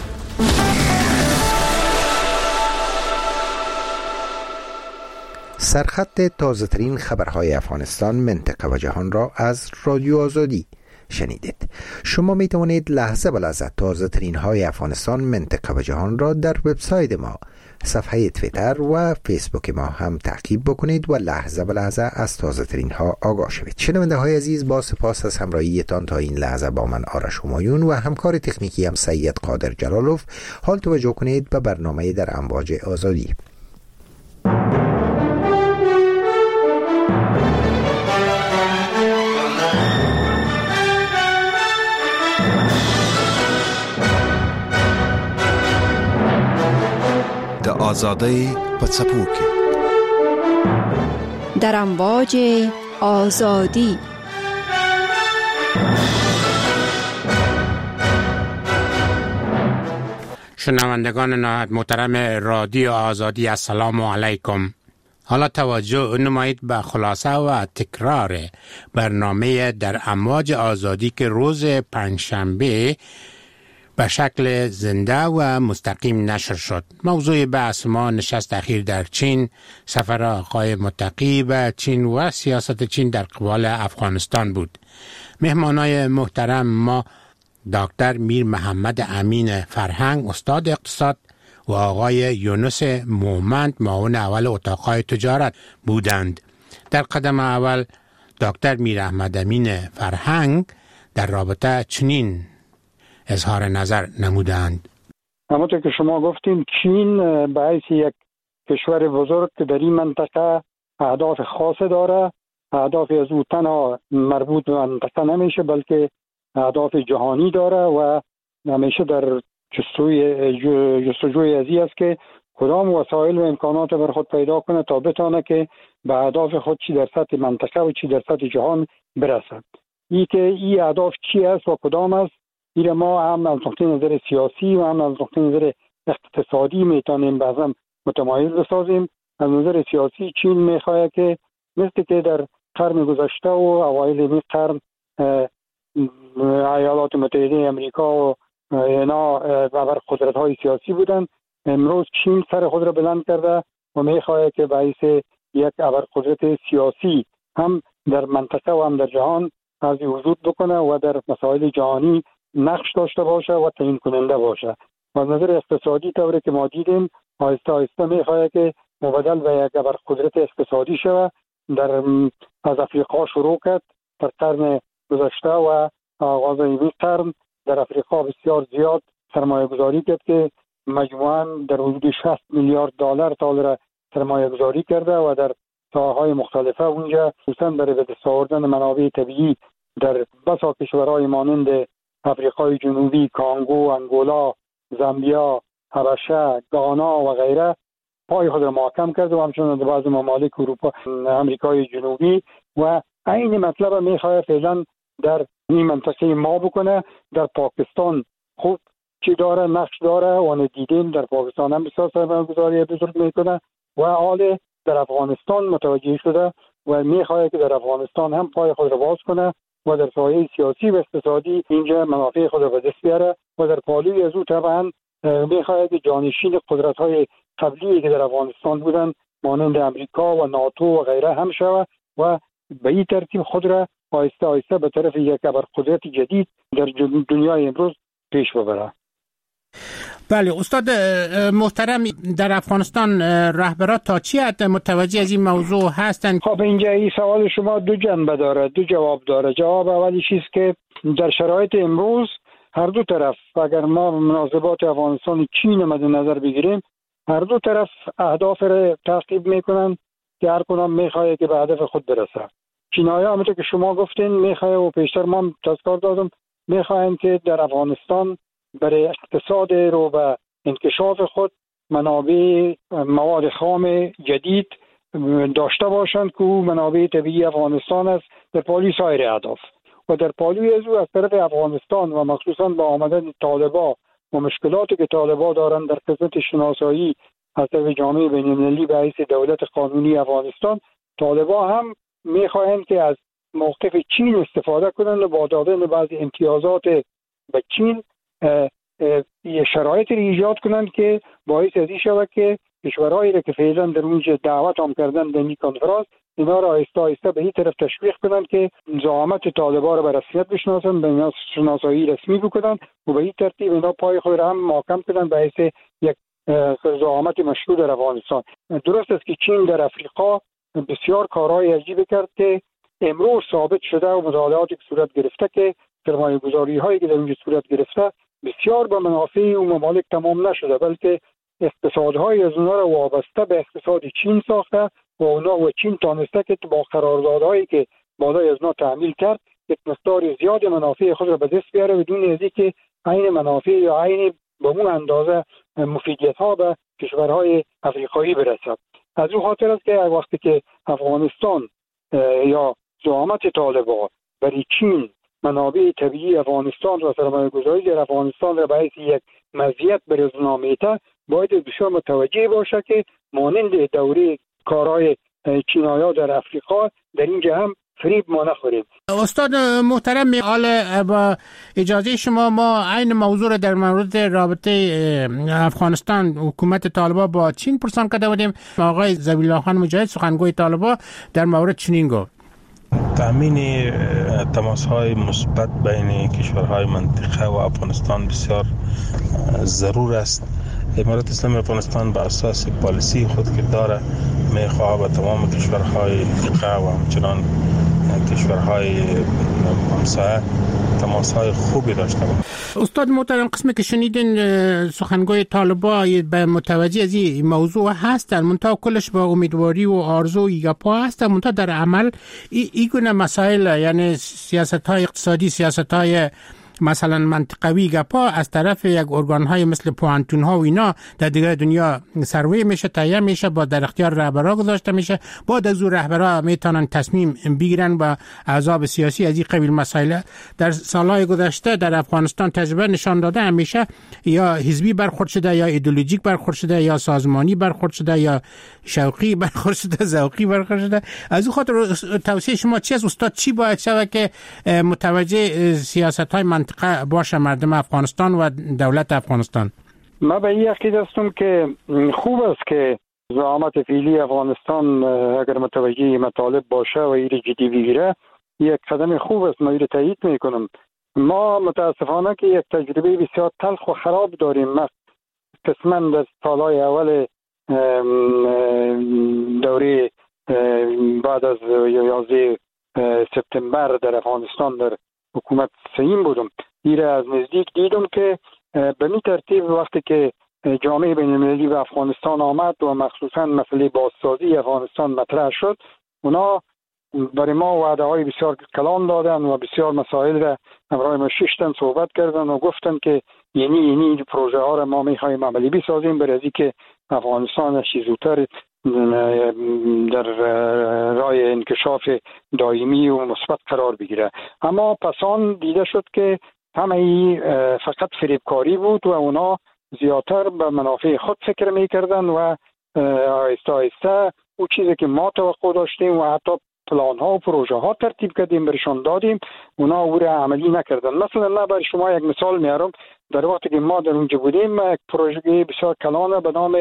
سرخط تازه ترین خبرهای افغانستان، منطقه و جهان را از رادیو آزادی شنیدید. شما می توانید لحظه به لحظه تازه ترین های افغانستان، منطقه و جهان را در وبسایت ما، صفحه توییتر و فیسبوک ما هم تعقیب بکنید و لحظه به لحظه از تازه ترین ها آگاه شوید. شنونده های عزیز، با سپاس از همراهیتان تا این لحظه با من آرش همایون و همکار تکنیکی هم سید قادر جلالوف. حال توجه کنید به برنامه در امواج آزادی. آزادی په څپو کې در امواج آزادی. شنوندگان محترم رادیو آزادی، السلام علیکم. حالا توجه نمایید به خلاصه و تکرار برنامه در امواج آزادی که روز پنجشنبه به شکل زنده و مستقیم نشر شد. موضوع بحث ما نشست اخیر در چین، سفر آقای متقی به چین و سیاست چین در قبال افغانستان بود. مهمانای محترم ما دکتر میر محمد امین فرهنگ، استاد اقتصاد، و آقای یونس مومند، معاون اول اتاقهای تجارت بودند. در قدم اول دکتر میر احمد امین فرهنگ در رابطه چنین اظهار نظر نمودند. همونطور که شما گفتین، چین به حیث یک کشور بزرگ که در این منطقه اهداف خاصه داره، اهداف از او تنها مربوط به منطقه نمیشه بلکه اهداف جهانی داره و همیشه در جستجوی جستجوی ازی است که کدام وسایل و امکانات بر خود پیدا کنه تا بتونه که به اهداف خود چی در سطح منطقه و چی در سطح جهان برسد. این که این اهداف چی است و کدام است، این ما هم از نقطه نظر سیاسی و هم از نقطه نظر اقتصادی میتونیم بعضا متمایز بسازیم. از نظر سیاسی چین میخواد که مثل که در قرن گذشته و اوایل این قرن ایالات متحده آمریکا و اینا بر قدرت های سیاسی بودن، امروز چین سر خود را بلند کرده و میخواد که باعث یک ابرقدرت سیاسی هم در منطقه و هم در جهان از وجود بکنه و در مسائل جهانی نقش داشته باشه و تعیین کننده باشه. و از نظر اقتصادی طوری که ما دیدیم آهسته آهسته میخواد که مبدل به یک ابرقدرت اقتصادی شود. در از افریقا شروع کرد در قرن گذشته و آغاز این قرن در افریقا بسیار زیاد سرمایه گذاری کرد که مجموعاً در حدود شصت میلیارد دلار تا سرمایه گذاری کرده و در ساحه‌های مختلفه اونجا خصوصاً برای به دست آوردن منابع طبیعی در بسا کشورهای مانند افریقای جنوبی، کانگو، انگولا زامبیا، حبشه، گانا و غیره پای خود را محکم کرده و همچنین در بعض ممالک اروپا، امریکای جنوبی و این مطلب میخواد فعلا در این منطقه ما بکنه. در پاکستان خوب چی داره، نقش داره و دیدیم در پاکستان هم بسیار سرمایه‌گذاری بزرگ میکنه و حال در افغانستان متوجه شده و میخواد که در افغانستان هم پای خود را باز کنه و در سایه سیاسی و اقتصادی اینجا منافع خود را به دست بیاره و در پالوی از او طبعا میخواد که جانشین قدرت‌های قبلی که در افغانستان بودن مانند امریکا و ناتو و غیره هم شود و به این ترتیب خود را آهسته آهسته به طرف یک ابرقدرت جدید در دنیای امروز پیش ببره. بله استاد محترم، در افغانستان رهبران تا چی حد متوجه از این موضوع هستند؟ خب اینجا این سوال شما دو جنبه داره، دو جواب داره. جواب اولیش است که در شرایط امروز هر دو طرف، اگر ما مناسبات افغانستان و چین مد نظر بگیریم، هر دو طرف اهداف را تعقیب میکنن که هر کدام میخواد که به هدف خود برسه. چینایی‌ها همونطور که شما گفتین میخواد و پیشتر ما تذکر دادم میخواهند که در افغانستان برای اقتصاد رو و انکشاف خود منابع مواد خام جدید داشته باشند که منابع طبیعی افغانستان است در پالوی سایر اهداف و در پالوی از او از طرف افغانستان و مخصوصا با آمدن طالبان و مشکلاتی که طالبان دارند در خدمت شناسایی از طرف جامعه بین‌المللی به حیث دولت قانونی افغانستان، طالبان هم میخواهند که از موقف چین استفاده کنند و با دادن بعضی امتیازات به چین یه شرایطی ایجاد کنند که باعث ازی شود که کشورهایی را که فعلا در اونجا دعوت هم کردن در این کنفرانس اینا را آهسته آهسته به این طرف تشویق کنند که زعامت طالبان را به رسمیت بشناسند، به اینا شناسایی رسمی بکنند و به این ترتیب اینا پای خود را هم محکم کنند به حیث یک زعامت مشروع در افغانستان. درست است که چین در افریقا بسیار کارهای عجیب کرد که امروز ثابت شده و مطالعاتی که صورت گرفته که سرمایه‌گذاری هایی که در اونجا صورت گرفته بسیار به منافع اون ممالک تمام نشده، بلکه اقتصادهای از اونها را وابسته به اقتصاد چین ساخته و اونا و چین تانسته که با قراردادهایی که بالای از اونها تعمیل کرد یک مقدار زیاد منافع خود را به دست بیاره بدون از اینکه عین منافع یا عین به اون اندازه مفیدیت ها به کشورهای افریقایی برسد. از اون خاطر است که وقتی که افغانستان یا زعامت طالبان برای چین منابع طبیعی افغانستان و سرمایه‌گذاری در افغانستان را به حیث یک مزیت برسونه میته، باید بسیار متوجه باشه که مانند دوره کارهای چینایی‌ها در افریقا در اینجا هم فریب ما نخوریم. استاد محترم، حال با اجازه شما ما این موضوع را در مورد رابطه افغانستان حکومت طالبان با چین پرسان کرده بودیم. آقای ذبیح خان مجاهد سخنگوی طالبان در مورد چنین گفت: تامین تماس‌های مثبت بین کشورهای منطقه و افغانستان بسیار ضرور است. امارت اسلامی افغانستان به اساس پالیسی خود که داره میخواه با تمام کشورهای منطقه و همچنان کشورهای همسایه تماس‌های خوبی داشته باشه. استاد محترم، قسمی که شنیدین سخنگوی طالبان به متوجه از این موضوع هستن، منتها کلش با امیدواری و آرزو یگپا هستن، منتها در عمل این گونه مسائل یعنی سیاست‌های اقتصادی، سیاست‌های مثلا منطقوی گپا از طرف یک ارگان‌های مثل پوانتون‌ها و اینا در دیگر دنیا سروی میشه، تهیه میشه، با در اختیار رهبرا گذاشته میشه. بعد از اون رهبرا میتونن تصمیم بگیرن و احزاب سیاسی از این قبیل مسائل در سالهای گذشته در افغانستان تجربه نشان داده همیشه یا حزبی برخورد شده یا ایدئولوژیک برخورد شده یا سازمانی برخورد شده یا شوقی برخورد شده، ذوقی برخورد شده. از اون خاطر توصیه شما چی است استاد؟ چی باید شود که متوجه سیاست‌های منطقه باشه مردم افغانستان و دولت افغانستان؟ ما به این عقیده هستم که خوب است که زعامت فعلی افغانستان اگر متوجه مطالب باشه و این جدی بگیره یک قدم خوب است. ما این تایید میکنم. ما متاسفانه که یک تجربه بسیار تلخ و خراب داریم. ما قسما در سالهای اول دوره بعد از یازده سپتامبر در افغانستان در حکومت سیم بودم. ایره از نزدیک دیدم که به می ترتیب وقتی که جامعه بین‌المللی به افغانستان آمد و مخصوصا مسئله بازسازی افغانستان مطرح شد، اونا برای ما وعده های بسیار کلان دادن و بسیار مسائل را همراه ما ششتن صحبت کردن و گفتن که یعنی یعنی پروژه ها را ما میخوایم عملی بسازیم برای از اینکه افغانستان زودتر در راه انکشاف دائمی و مثبت قرار بگیره. اما پسان دیده شد که همه ای فقط فریبکاری بود و اونا زیادتر به منافع خود فکر میکردن و آهسته آهسته او چیزی که ما توقع داشتیم و حتی پلان ها و پروژه ها ترتیب کردیم برشان دادیم اونا او را عملی نکردن. مثلا من برای شما یک مثال میارم. در وقتی که ما در اونجا بودیم یک پروژه بسیار کلان به نام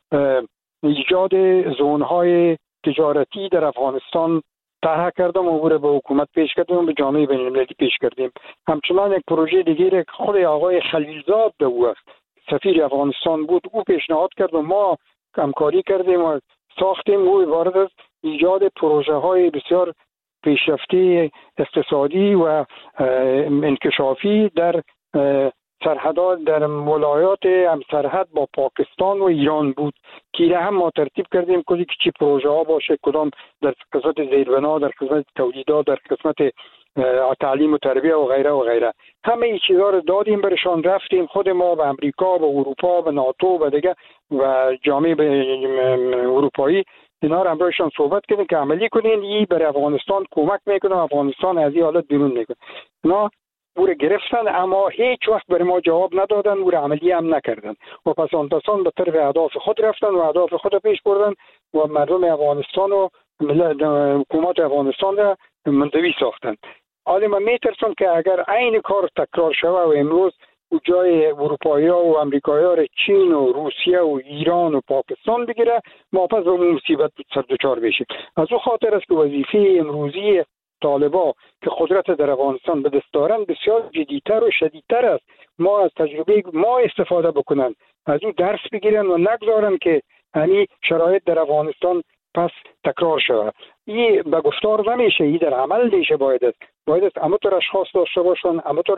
ایجاد زون های تجارتی در افغانستان طرح کردم و او را به حکومت پیش کردیم و به جامعه بین المللی پیش کردیم. همچنان یک پروژه دیگه خود آقای خلیلزاد به او سفیر افغانستان بود او پیشنهاد کرد و ما همکاری کردیم و ساختیم. او عبارت از ایجاد پروژه های بسیار پیشرفته اقتصادی و انکشافی در سرحدات در ولایات هم سرحد با پاکستان و ایران بود که هم ما ترتیب کردیم کلی که چی پروژه ها باشه، کدام در قسمت زیربنا، در قسمت تولیدات، در قسمت تعلیم و تربیه و غیره و غیره. همه این چیزها رو دادیم برشان. رفتیم خود ما به امریکا، به اروپا، به ناتو و دیگه و جامعه اروپایی اینا رو همراهشان صحبت کردیم که عملی کنین، این برای افغانستان کمک میکنه، افغانستان از این حالت بیرون میکنه. اینا او را گرفتن اما هیچ وقت برای ما جواب ندادن، او را عملی هم نکردن و پس آن پسان به طرف اهداف خود رفتن و اهداف خود پیش بردن و مردم افغانستان و حکومت افغانستان را منزوی ساختن. حالا من میترسم که اگر عین کار تکرار شود و امروز و جای اروپایی ها و امریکایی ها را چین و روسیه و ایران و پاکستان بگیره، ما پس به مصیبت سر دچار بشیم. از او خاطر است که وظیفه امروزی طالبا که قدرت در افغانستان به دست دارن بسیار جدیتر و شدیدتر است. ما از تجربه ما استفاده بکنن، از این درس بگیرن و نگذارن که همین شرایط در افغانستان پس تکرار شود. این به گفتار نمیشه، این در عمل دیشه باید است. باید است همونطور اشخاص داشته باشن، همونطور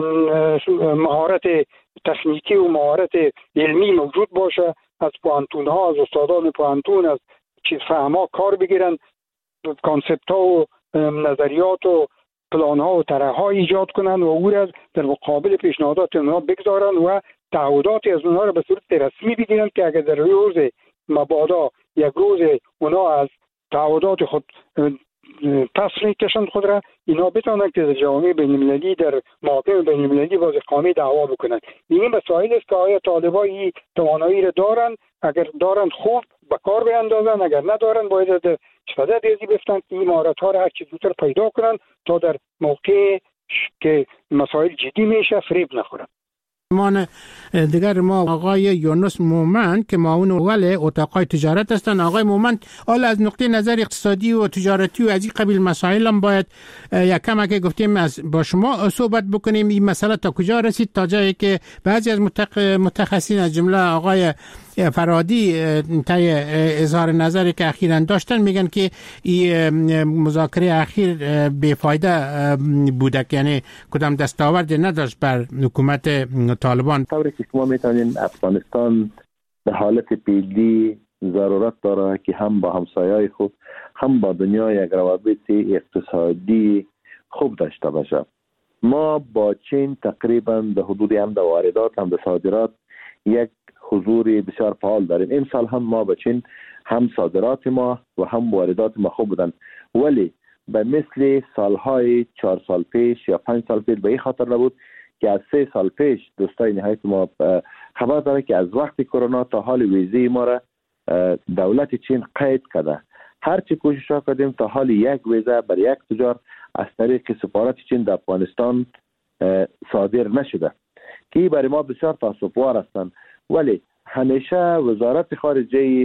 مهارت تکنیکی و مهارت علمی موجود باشه، از پوانتون ها، از استادان پوانتون، از چیز فهما کار بگیرن، کانسپت ها و نظریات و پلان ها و طرح ها ایجاد کنن و او را در مقابل پیشنهادات اونها بگذارن و تعهداتی از اونها را به صورت رسمی بگیرن که اگر در روز مبادا یک روز اونها از تعهدات خود پس میکشند خود را، اینا بتوانند که در جامعه بین المللی در محاکم بین المللی باز اقامه دعوا بکنند. این مسائل است که آیا طالبان این توانایی را دارند؟ اگر دارند خوب به کار بیاندازن، اگر ندارند باید استفاده ریزی بفتند که این مهارت ها را هر چه زودتر پیدا کنند تا در موقع که مسائل جدی میشه فریب نخورند. مان دیگر ما آقای یونس مومند که معاون اول اتاقای تجارت هستند. آقای مومند، حالا از نقطه نظر اقتصادی و تجارتی و از این قبیل مسائل هم باید یک کم که گفتیم از با شما صحبت بکنیم. این مسئله تا کجا رسید تا جایی که بعضی از متخصصین از جمله آقای فرادی تای اظهار نظری که اخیراً داشتن میگن که این مذاکره اخیر بیفایده بوده، یعنی کدام دستاوردی نداشت بر حکومت طالبان. طوری که شما میتونین افغانستان به حالت پیلی ضرورت داره که هم با همسایه‌های خود هم با دنیا یک روابط اقتصادی خوب داشته باشه. ما با چین تقریبا به حدود هم در واردات هم در صادرات یک حضور بسیار فعال داریم. این سال هم ما با چین هم صادرات ما و هم واردات ما خوب بودن، ولی به مثل سالهای چهار سال پیش یا پنج سال پیش به این خاطر نبود که از سه سال پیش دوستای نهایت ما خبر داره که از وقت کرونا تا حال ویزه ما را دولت چین قید کرده. هرچی کوشش را کردیم تا حال یک ویزه بر یک تجار از طریق سفارت چین در افغانستان صادر نشده که برای ما بسیار تاسف‌آور هستند. ولی همیشه وزارت خارجه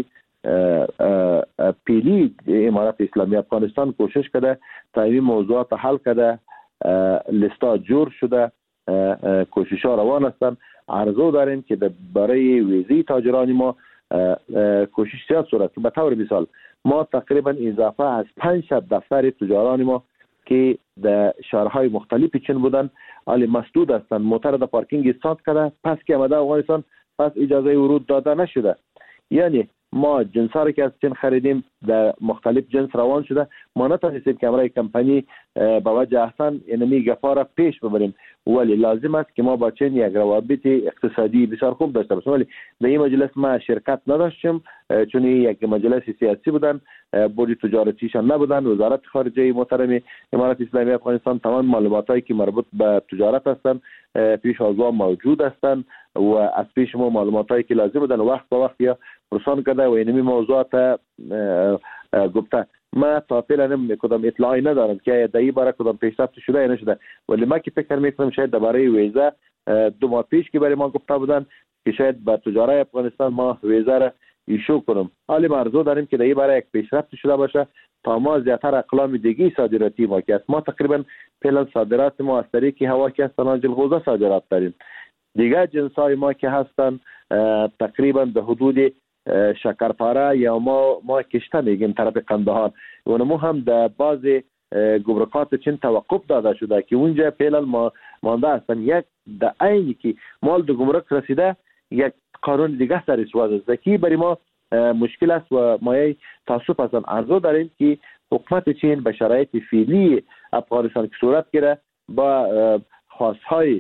پیلی امارت اسلامی افغانستان کوشش کرده تا این موضوعات حل کرده، لیستا جور شده، کوشش ها روان هستند. عرضو داریم که برای ویزی تاجران ما کوشش زیاد صورت که به طور مثال ما تقریبا اضافه از پنج دفتر تجاران ما که در شهرهای مختلف چین بودن حالی مسدود هستند، موتر در پارکینگ استاند کرده، پس که آمده افغانستان پس اجازه ورود داده نشده. یعنی ما جنسا را که از چین خریدیم در مختلف جنس روان شده. ما نتوانستیم که امرای کمپانی با وجه احسن اینمی گپا را پیش ببریم، ولی لازم است که ما با چین یک روابط اقتصادی بسیار خوب داشته باشیم. ولی در این مجلس ما شرکت نداشتیم چون یک مجلس سیاسی بودن، بودی تجارتیشان نبودن. وزارت خارجه محترم امارت اسلامی افغانستان تمام معلوماتایی که مربوط به تجارت هستند پیش از ما موجود هستند و از پیش ما معلوماتایی که لازم بودن وقت به وقت یا پرسان کرده و اینمی موضوعات گفته. ما تا فعلا نمی کدام اطلاعی ندارم که در این باره کدام پیشرفت شده یا نشده، ولی ما که فکر میکنم شاید درباره ویزا دو ماه پیش که برای ما گفته بودن که شاید با تجارای افغانستان ما ویزا را ایشو کنم. حالی ما آرزو داریم که در این باره یک پیشرفت شده باشه تا ما زیاتر اقلام دیگه صادراتی ما که است. ما تقریبا فعلا صادرات ما از طریق هوا که هستن جلغوزه صادرات داریم. دیگه جنسای ما که هستن تقریبا به حدود شکرپاره یا ما ما کشته میگیم طرف قندهار و اونمو هم در باز گمرکات چین توقف داده شده که اونجا فعلا ما مانده هستن. یک در عینی که مال دو گمرک رسیده یک قانون دیگه سرش وضع که برای ما مشکل است و ما تاسف هستن. عرضو داریم که حکومت چین به شرایط فعلی افغانستان که صورت گیره با خواستهای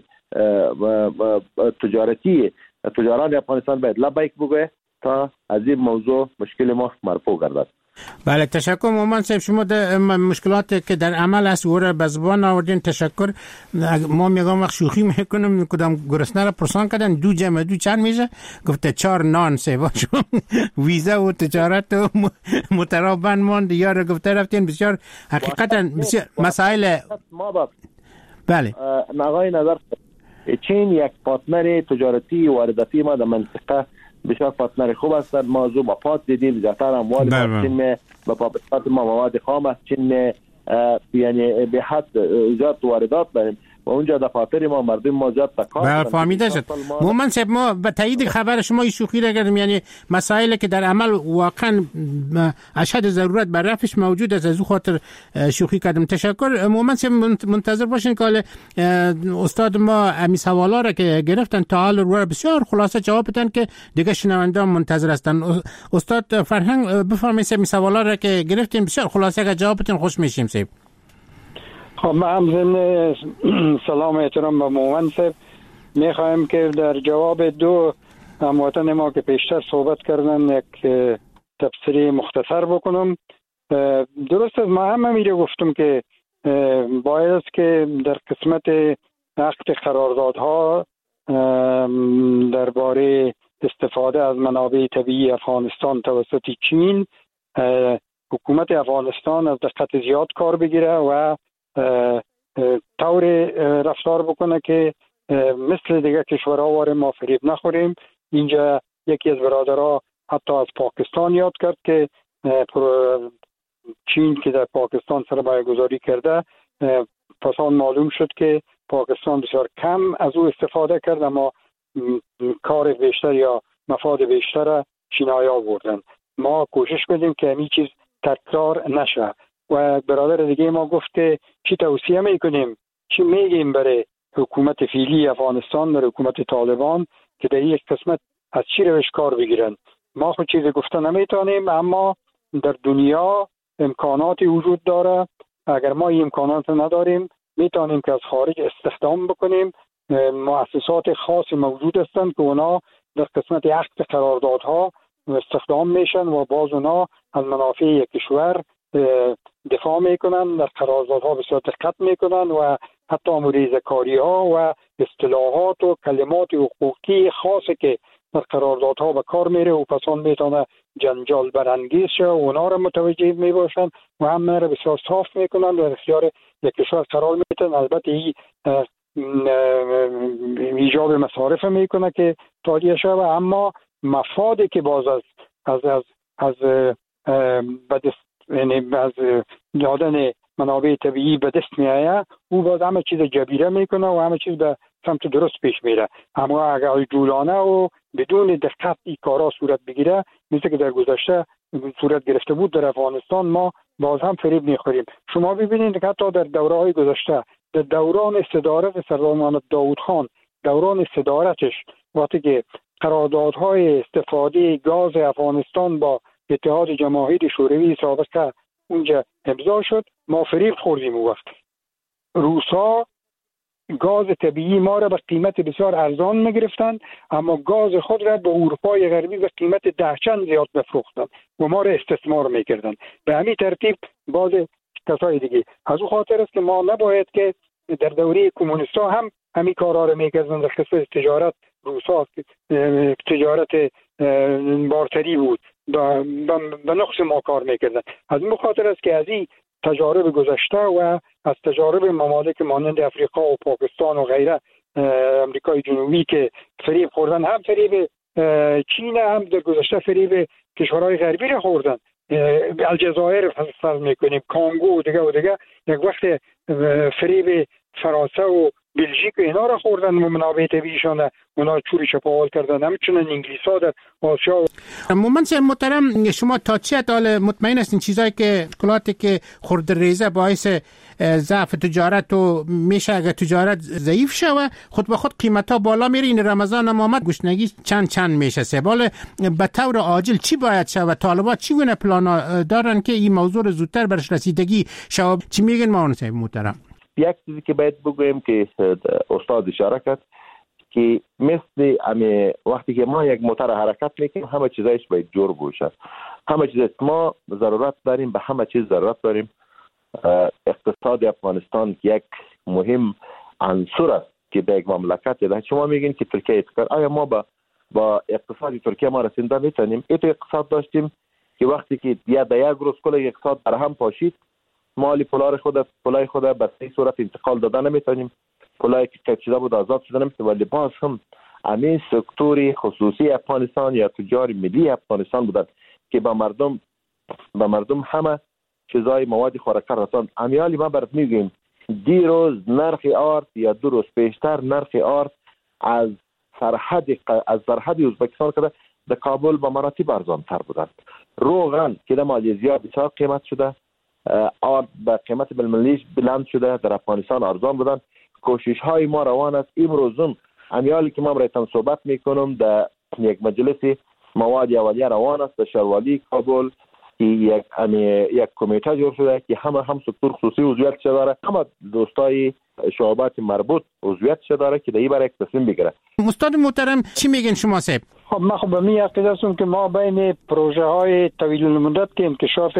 تجارتی تجاران افغانستان باید لبیک بگوه تا از این موضوع مشکل ما مرفوع گردد. بله تشکر مومن صاحب. شما در مشکلات که در عمل است و را به زبان آوردین تشکر. ما میگم وقت شوخی میکنم کدام گرسنه را پرسان کردن دو جمع دو چند میشه، گفته چهار نان سه شما ویزا و تجارت و مترابن ماند یار گفته رفتین. بسیار حقیقتا بسیار مسائل ما با بله نگاه نظر چین یک پارتنر تجارتی وارداتی ما در منطقه بسیار پارتنر خوب هستند. ما زو مفاد دیدیم زیادتر اموال چین به پاپسات ما مواد خام است. چین یعنی به حد زیاد واردات داریم و اونجا دفاتر ما مردم ما زیاد تکار بله فهمیده شد. مومن صاحب ما به تایید خبر شما این شوخی را کردیم، یعنی مسائلی که در عمل واقعا اشد ضرورت بر رفعش موجود است، از او خاطر شوخی کردم. تشکر مومن صاحب. منتظر باشین که استاد ما امی سوالا را که گرفتن تا حال رو بسیار خلاصه جواب بدن که دیگه شنوندگان منتظر هستن. استاد فرهنگ بفرمایید امی سوالا را که گرفتین بسیار خلاصه که جواب بدین خوش میشیم صاحب. خب ما هم ضمن سلام احترام به مومن صاحب میخوایم که در جواب دو هموطن ما که پیشتر صحبت کردن یک تفسیری مختصر بکنم. درست است، ما هم میره گفتم که باید است که در قسمت عقد قراردادها درباره استفاده از منابع طبیعی افغانستان توسط چین حکومت افغانستان از دقت زیاد کار بگیره و طور رفتار بکنه که مثل دیگه کشورها واره ما فریب نخوریم. اینجا یکی از برادرها حتی از پاکستان یاد کرد که چین که در پاکستان سرمایه گذاری کرده پسان معلوم شد که پاکستان بسیار کم از او استفاده کرد اما کار بیشتر یا مفاد بیشتر چینایی آوردن. ما کوشش کنیم که همین چیز تکرار نشه. و برادر دیگه ما گفت که چی توصیه میکنیم چی میگیم برای حکومت فعلی افغانستان و حکومت طالبان که در یک قسمت از چی روش کار بگیرن. ما خود چیزی گفته نمیتونیم اما در دنیا امکاناتی وجود داره. اگر ما این امکانات نداریم میتونیم که از خارج استخدام بکنیم. مؤسسات خاص موجود هستند که اونا در قسمت عقد قراردادها استخدام میشن و باز اونا از منافع یک کشور دفاع میکنن، در قراردادها بسیار دقت میکنن و حتی مریزکاری ها و اصطلاحات و کلمات حقوقی خاصی که در قراردادها به کار میره و پسان میتونه جنجال برانگیز شه و اونا را متوجه میباشن و همه را بسیار صاف میکنن و اختیار یک کشور قرار میتن. البته ای ایجاب مصارف میکنه که تاریه شه و اما مفادی که باز از از از, از بدست یعنی از دادن منابع طبیعی به دست میایه او باز همه چیز جبیره میکنه و همه چیز به سمت درست پیش میره. اما اگر جولانه و بدون دقت این کارا صورت بگیره مثل که در گذشته صورت گرفته بود در افغانستان ما باز هم فریب میخوریم. شما ببینید که حتی در دوره های گذشته در دوران صدارت سردار محمد داود خان دوران صدارتش وقتی که قراردادهای استفاده گاز افغانستان با اتحاد جماهیر شوروی سابق اونجا امضا شد، ما فریب خوردیم اون وقت. روسا گاز طبیعی ما را به قیمت بسیار ارزان میگرفتند، اما گاز خود را به اروپای غربی به قیمت ده چند زیاد میفروختند و ما را استثمار میکردند. به همین ترتیب باز کسای دیگه. از اون خاطر است که ما نباید که در دوره کمونیستا هم همین کارا را میکردند. در قسمت تجارت روسا تجارت بارتری بود، به نقص ما کار میکردند. از این خاطر است که از این تجارب گذشته و از تجارب ممالک مانند افریقا و پاکستان و غیره، امریکای جنوبی که فریب خوردن، هم فریب چین هم در گذشته فریب کشورهای غربی را خوردن. الجزایر فرض میکنیم، کانگو و دیگه و دیگه یک وقت فریب فرانسه و بلژیک و اینا را خوردن و منابع طبیعیشان اونا چوری چپاول کردن. همچنین انگلیس ها در آسیا. مومنت محترم، شما تا چه حد مطمئن هستین چیزایی که مشکلاتی که خورد ریزه باعث ضعف تجارت و میشه اگر تجارت ضعیف شوه خود به خود قیمت ها بالا میره؟ این رمضان هم آمد، گشنگی چند چند میشه سبال به طور عاجل چی باید شوه؟ طالبات چی گونه پلانا دارن که این موضوع رو زودتر برش رسیدگی شوه؟ چی میگن مومنت محترم؟ یک چیزی که باید بگویم که استاد اشاره کرد که مثل امی وقتی که ما یک موتور حرکت میکنیم همه چیزایش باید جور باشه. همه چیز ما ضرورت داریم، به همه چیز ضرورت داریم. اقتصاد افغانستان یک مهم عنصر است که به یک مملکت ده. شما میگین که ترکیه افتکار، آیا ما با با اقتصاد ترکیه ما رسیدن میتونیم؟ این تو اقتصاد داشتیم که وقتی که یا در یک روز کل اقتصاد برهم پاشید، مالی پولار خود پولای خود به صحیح صورت انتقال دادن نمیتونیم. پولایی که قید شده بود آزاد شده نمیتونیم. ولی باز هم همین سکتوری خصوصی افغانستان یا تجار ملی افغانستان بودن که با مردم با مردم همه چیزای مواد خوراکی رساند. امیالی ما برات میگیم دیروز نرخ آرد یا دو روز پیشتر نرخ آرد از سرحد از سرحد ازبکستان که در کابل با مراتب ارزان تر بودند. روغن که در مالزیا بسیار قیمت شده، آرد به قیمت بالملیش بلند شده، در افغانستان ارزان بودند. کوشش های ما روان است. امروزم امیالی که ما برایتان صحبت میکنم در یک مجلس مواد اولیه روان است در شهروالی کابل که یک یک کمیته جور شده که همه هم سکتور خصوصی عضویت شده داره، همه دوستای شعبات مربوط عضویت شده داره که در این برای تصمیم بگیره. استاد محترم چی میگن شما صاحب؟ خب من خب به می عقیده هستم که ما بین پروژه های طویل المدت که انکشاف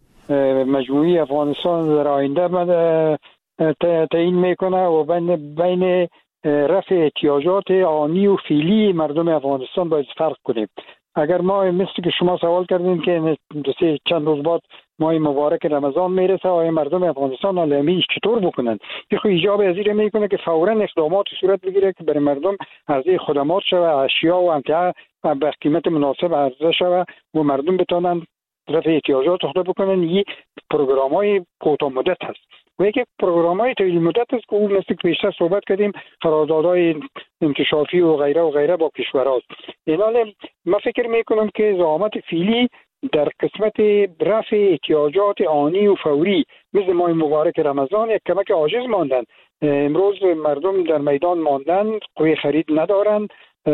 مجموعی افغانستان در آینده تعیین میکنه و بین بین رفع احتیاجات آنی و فعلی مردم افغانستان باید فرق کنیم. اگر ما مثل که شما سوال کردین که دوستی چند روز بعد ماه مبارک رمضان میرسه، آیا مردم افغانستان علمی چطور بکنن؟ یه خو ایجاب ازیر میکنه که فوراً اقدامات صورت بگیره که برای مردم عرضه خدمات شوه، اشیا و امتیاع به قیمت مناسب عرضه شوه و مردم بتونن رفع احتیاجات خود بکنن. این پروگرام های کوتاه مدت هست و یکی پروگرام های طویل مدت است که اون مثل که بیشتر صحبت کردیم قراردادهای انکشافی و غیره و غیره با کشورهاست. اینال من فکر میکنم که زحمت فعلی در قسمت رفع احتیاجات آنی و فوری مثل ماه مبارک رمضان یک کمک عاجز ماندن. امروز مردم در میدان ماندن، قوی خرید ندارند،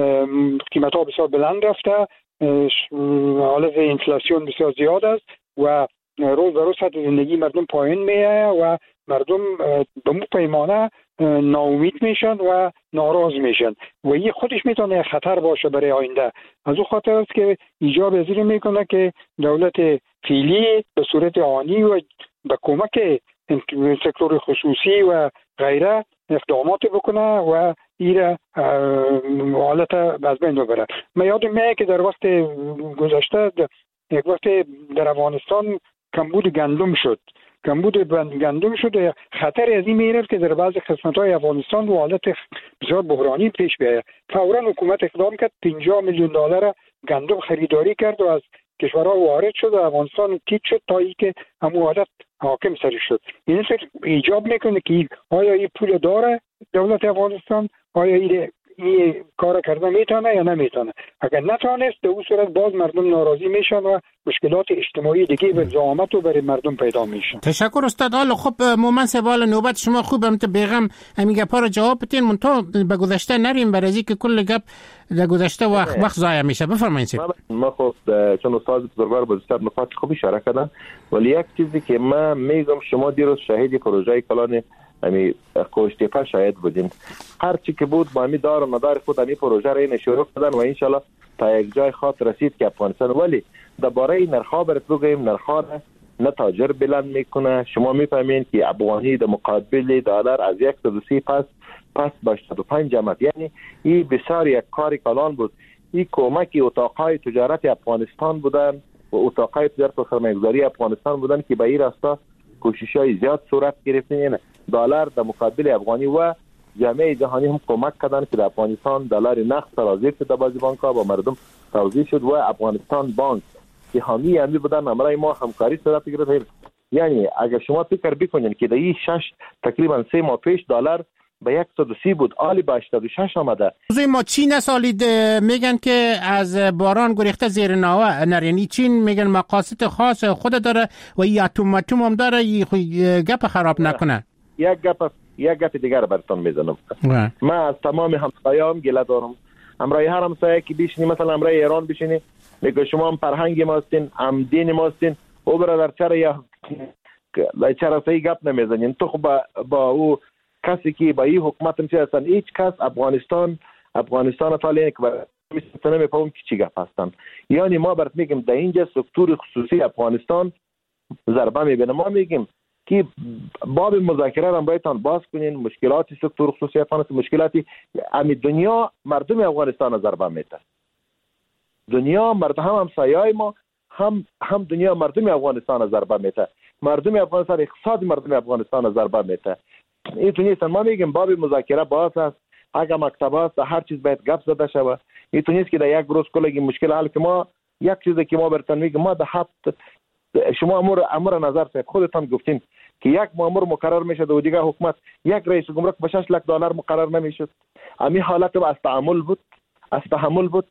قیمت ها بسیار بلند رفته، حالت انفلاسیون بسیار زیاد است و روز به روز سطح زندگی مردم پایین میآید و مردم به مو پیمانه ناامید میشن و ناراض میشن و این خودش میتونه خطر باشه برای آینده. از اون خاطر است که ایجاب ازیر میکنه که دولت فعلی به صورت آنی و به کمک سکتور خصوصی و غیره اقدامات بکنه و ایره حالت از بین ببره. من یادم میاد که در وقت گذشته یک وقت در افغانستان کمبود گندم شد کمبود گندم شد خطر از این میره که در بعض قسمت‌های افغانستان و حالت بسیار بحرانی پیش بیاید. فوراً حکومت اقدام کرد، پنجاه میلیون دلار گندم خریداری کرد و از کشورها وارد شد و افغانستان تیت شد تا اینکه همون حالت حاکم سری شد. این ایجاب میکنه که آیا این پول داره دولت افغانستان، آیا این این کار کرده میتونه یا نمیتونه. اگر نتونست در اون صورت باز مردم ناراضی میشن و مشکلات اجتماعی دیگه به زعامت و برای مردم پیدا میشن. تشکر استاد. حالا خب مومن سوال نوبت شما خوب هم بیغم همین گپا رو جواب بدین، منتها به گذشته نریم برای اینکه کل گپ در گذشته وقت وقت ضایع میشه. بفرمایید. ما خب چون استاد بزرگوار بزرگتر نکات خوب اشاره کردن، ولی یک چیزی که من میگم شما دیروز شاهد پروژه کلان امی کوشتیپا شاید بودین. هر چی که بود با امی دار و مدار خود امی پروژه را این شروع کردن و انشالله تا یک جای خاط رسید که افغانستان، ولی درباره نرخ‌ها برات بگیم نرخ‌ها نه تاجر بلند میکنه. شما میفهمین که افغانی در مقابل دلار از صد و سی پس پس به هشتاد و پنج آمد. یعنی این بسیار یک کار کلان بود. این کمک اتاقهای تجارت افغانستان بودن و اتاقهای تجارت و سرمایه‌گذاری افغانستان بودن که به این راستا کوشش‌های زیاد صورت گرفتن. دلار در مقابل افغانی و جامعه جهانی هم کمک کردن که در افغانستان دلار نقد سرازیر شد، در بعضی بانک‌ها با مردم توزیع شد و افغانستان بانک که حامی امی بودن امرای ما همکاری صورت گرفت. یعنی اگر شما فکر بکنین که در این شش تقریبا سه ماه پیش دلار به صد و سی بود، عالی به هشتاد و شش آمده. موضوع ما چین سالید میگن که از باران گریخته زیر ناوه نرینی. چین میگن مقاصد خاص خود داره و یا اتم هم داره، گپ خراب نکنه. یک گپ یک گپ دیگر براتون میزنم. من از تمام همسایه‌ام گله دارم. همراه هر همسایه که بشینی، مثلا همراه ایران بشینی، میگه شما هم فرهنگ ما هستین، هم دین ما هستین، او برادر چرا یا چرا صحیح گپ نمیزنین؟ تو خب با, با او کسی که با این حکومت هم چه هستن، هیچ کس افغانستان افغانستان تعالی که مثلا نمیفهم که چی گپ هستن. یعنی ما برات میگیم در اینجا سکتور خصوصی افغانستان ضربه میبینه. ما میگیم که باب مذاکره را برایتان باز کنین. مشکلات سکتور خصوصی افغانستان، مشکلاتی امی دنیا مردم افغانستان ضربه میده. دنیا مردم هم همسایه‌های ما هم هم دنیا مردم افغانستان ضربه میده. مردم افغانستان اقتصاد مردم افغانستان ضربه میده. این تو نیست. ما میگیم باب مذاکره باز است. اگر مکتب است هر چیز باید گپ زده شود. این تو نیست که در یک روز کلگی مشکل حل که ما یک چیزی که ما براتون میگیم، ما در هفت شما امور امور نظر صاحب خودتان گفتین که یک مامور مقرر میشه و دیگه حکومت یک رئیس گمرک به شش لک دلار مقرر نمیشد. امی حالت با استعمال بود، استحمل بود.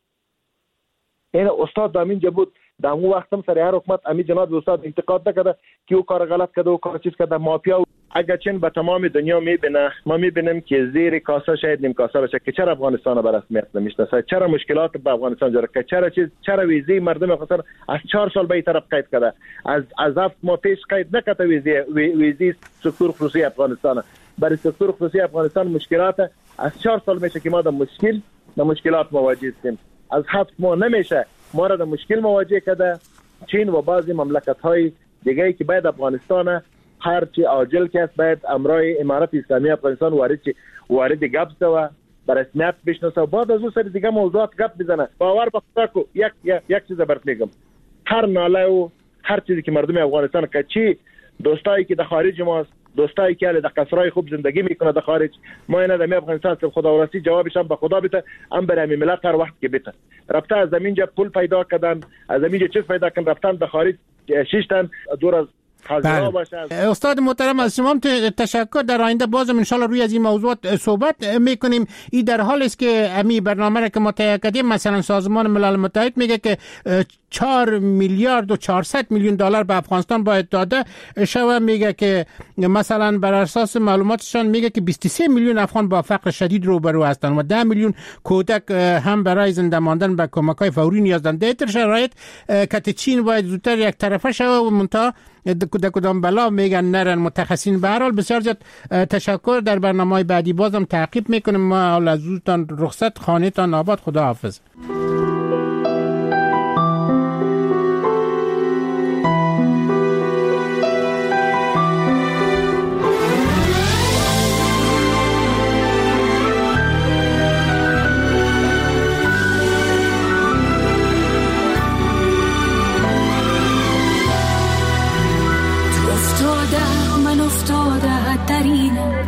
این استاد دامین جا بود در اون وقت هم سر هر حکومت امی جناب استاد انتقاد نکرده که او کار غلط کرده و کار چیز کرده. مافیا اگر چین به تمام دنیا میبینه، ما میبینیم که زیر کاسه شاید نیم کاسه باشه که چرا افغانستان به رسمیت نمیشناسه، چرا مشکلات به افغانستان جاره که چرا چیز چرا ویزی مردم افغانستان از چهار سال به این طرف قید کرده، از از هفت ماه پیش قید نکرده ویزی ویزی سکتور خصوصی افغانستان. برای سکتور خصوصی افغانستان مشکلات از چهار سال میشه که ما در مشکل در مشکلات مواجه هستیم. از هفت ماه نمیشه ما را در مشکل مواجه کرده چین و بعضی مملکت‌های دیگه که باید افغانستان هر چی عاجل کس باید امرای امارت اسلامی افغانستان وارد چی وارد گپ و به رسمیت بشناسه و بعد از اون سر دیگه موضوعات گپ بزنه. باور به خدا کو یک یک چیز برات میگم، هر ناله و هر چیزی که مردم افغانستان که چی دوستایی که در خارج ماست، دوستایی که در قصرهای خوب زندگی میکنه در خارج، ما اینا در افغانستان سب خداوندی جوابش هم به خدا بده، هم برای ملت هر وقت که بده رفته از زمینجا پول پیدا کردن، از زمینجا چیز پیدا کردن، رفتن در خارج شیشتن دور از استاد محترم از شما تشکر. در آینده بازم ان شاءالله روی از این موضوعات صحبت میکنیم. این در حال است که امی برنامه را که ما تهیه کردیم، مثلا سازمان ملل متحد میگه که چهار میلیارد و چهارصد میلیون دلار به افغانستان باید داده شود. میگه که مثلا بر اساس معلوماتشان میگه که بیست و سه میلیون افغان با فقر شدید روبرو هستند و ده میلیون کودک هم برای زنده ماندن به کمک‌های فوری نیاز دارند. در شرایط که چین باید زودتر یک طرفه شود و منتها در کدام بلا میگن نرن متخصصین. به هر حال بسیار زیاد تشکر. در برنامه‌های بعدی بازم تعقیب میکنیم. ما حالا زودتان رخصت، خانه تان آباد. خدا حافظ.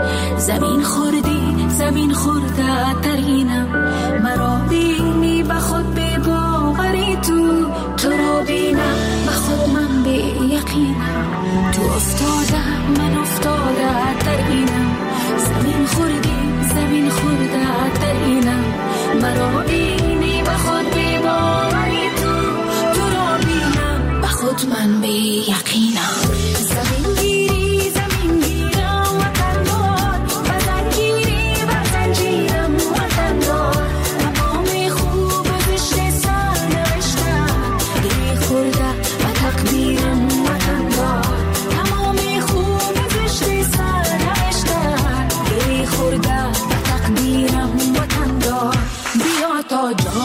زمین خوردی زمین خورده ترینم مرا بینی بخ یقینم. زمین گیری زمین گیرم وطن دار، وطن گیری وطن جیرم وطن دار. تمام خوب زشت سر نوشتم گری خورده و تقدیرم وطن دار. تمام خوب زشت سر نوشتم گری خورده و تقدیرم وطن دار. بیا تا جان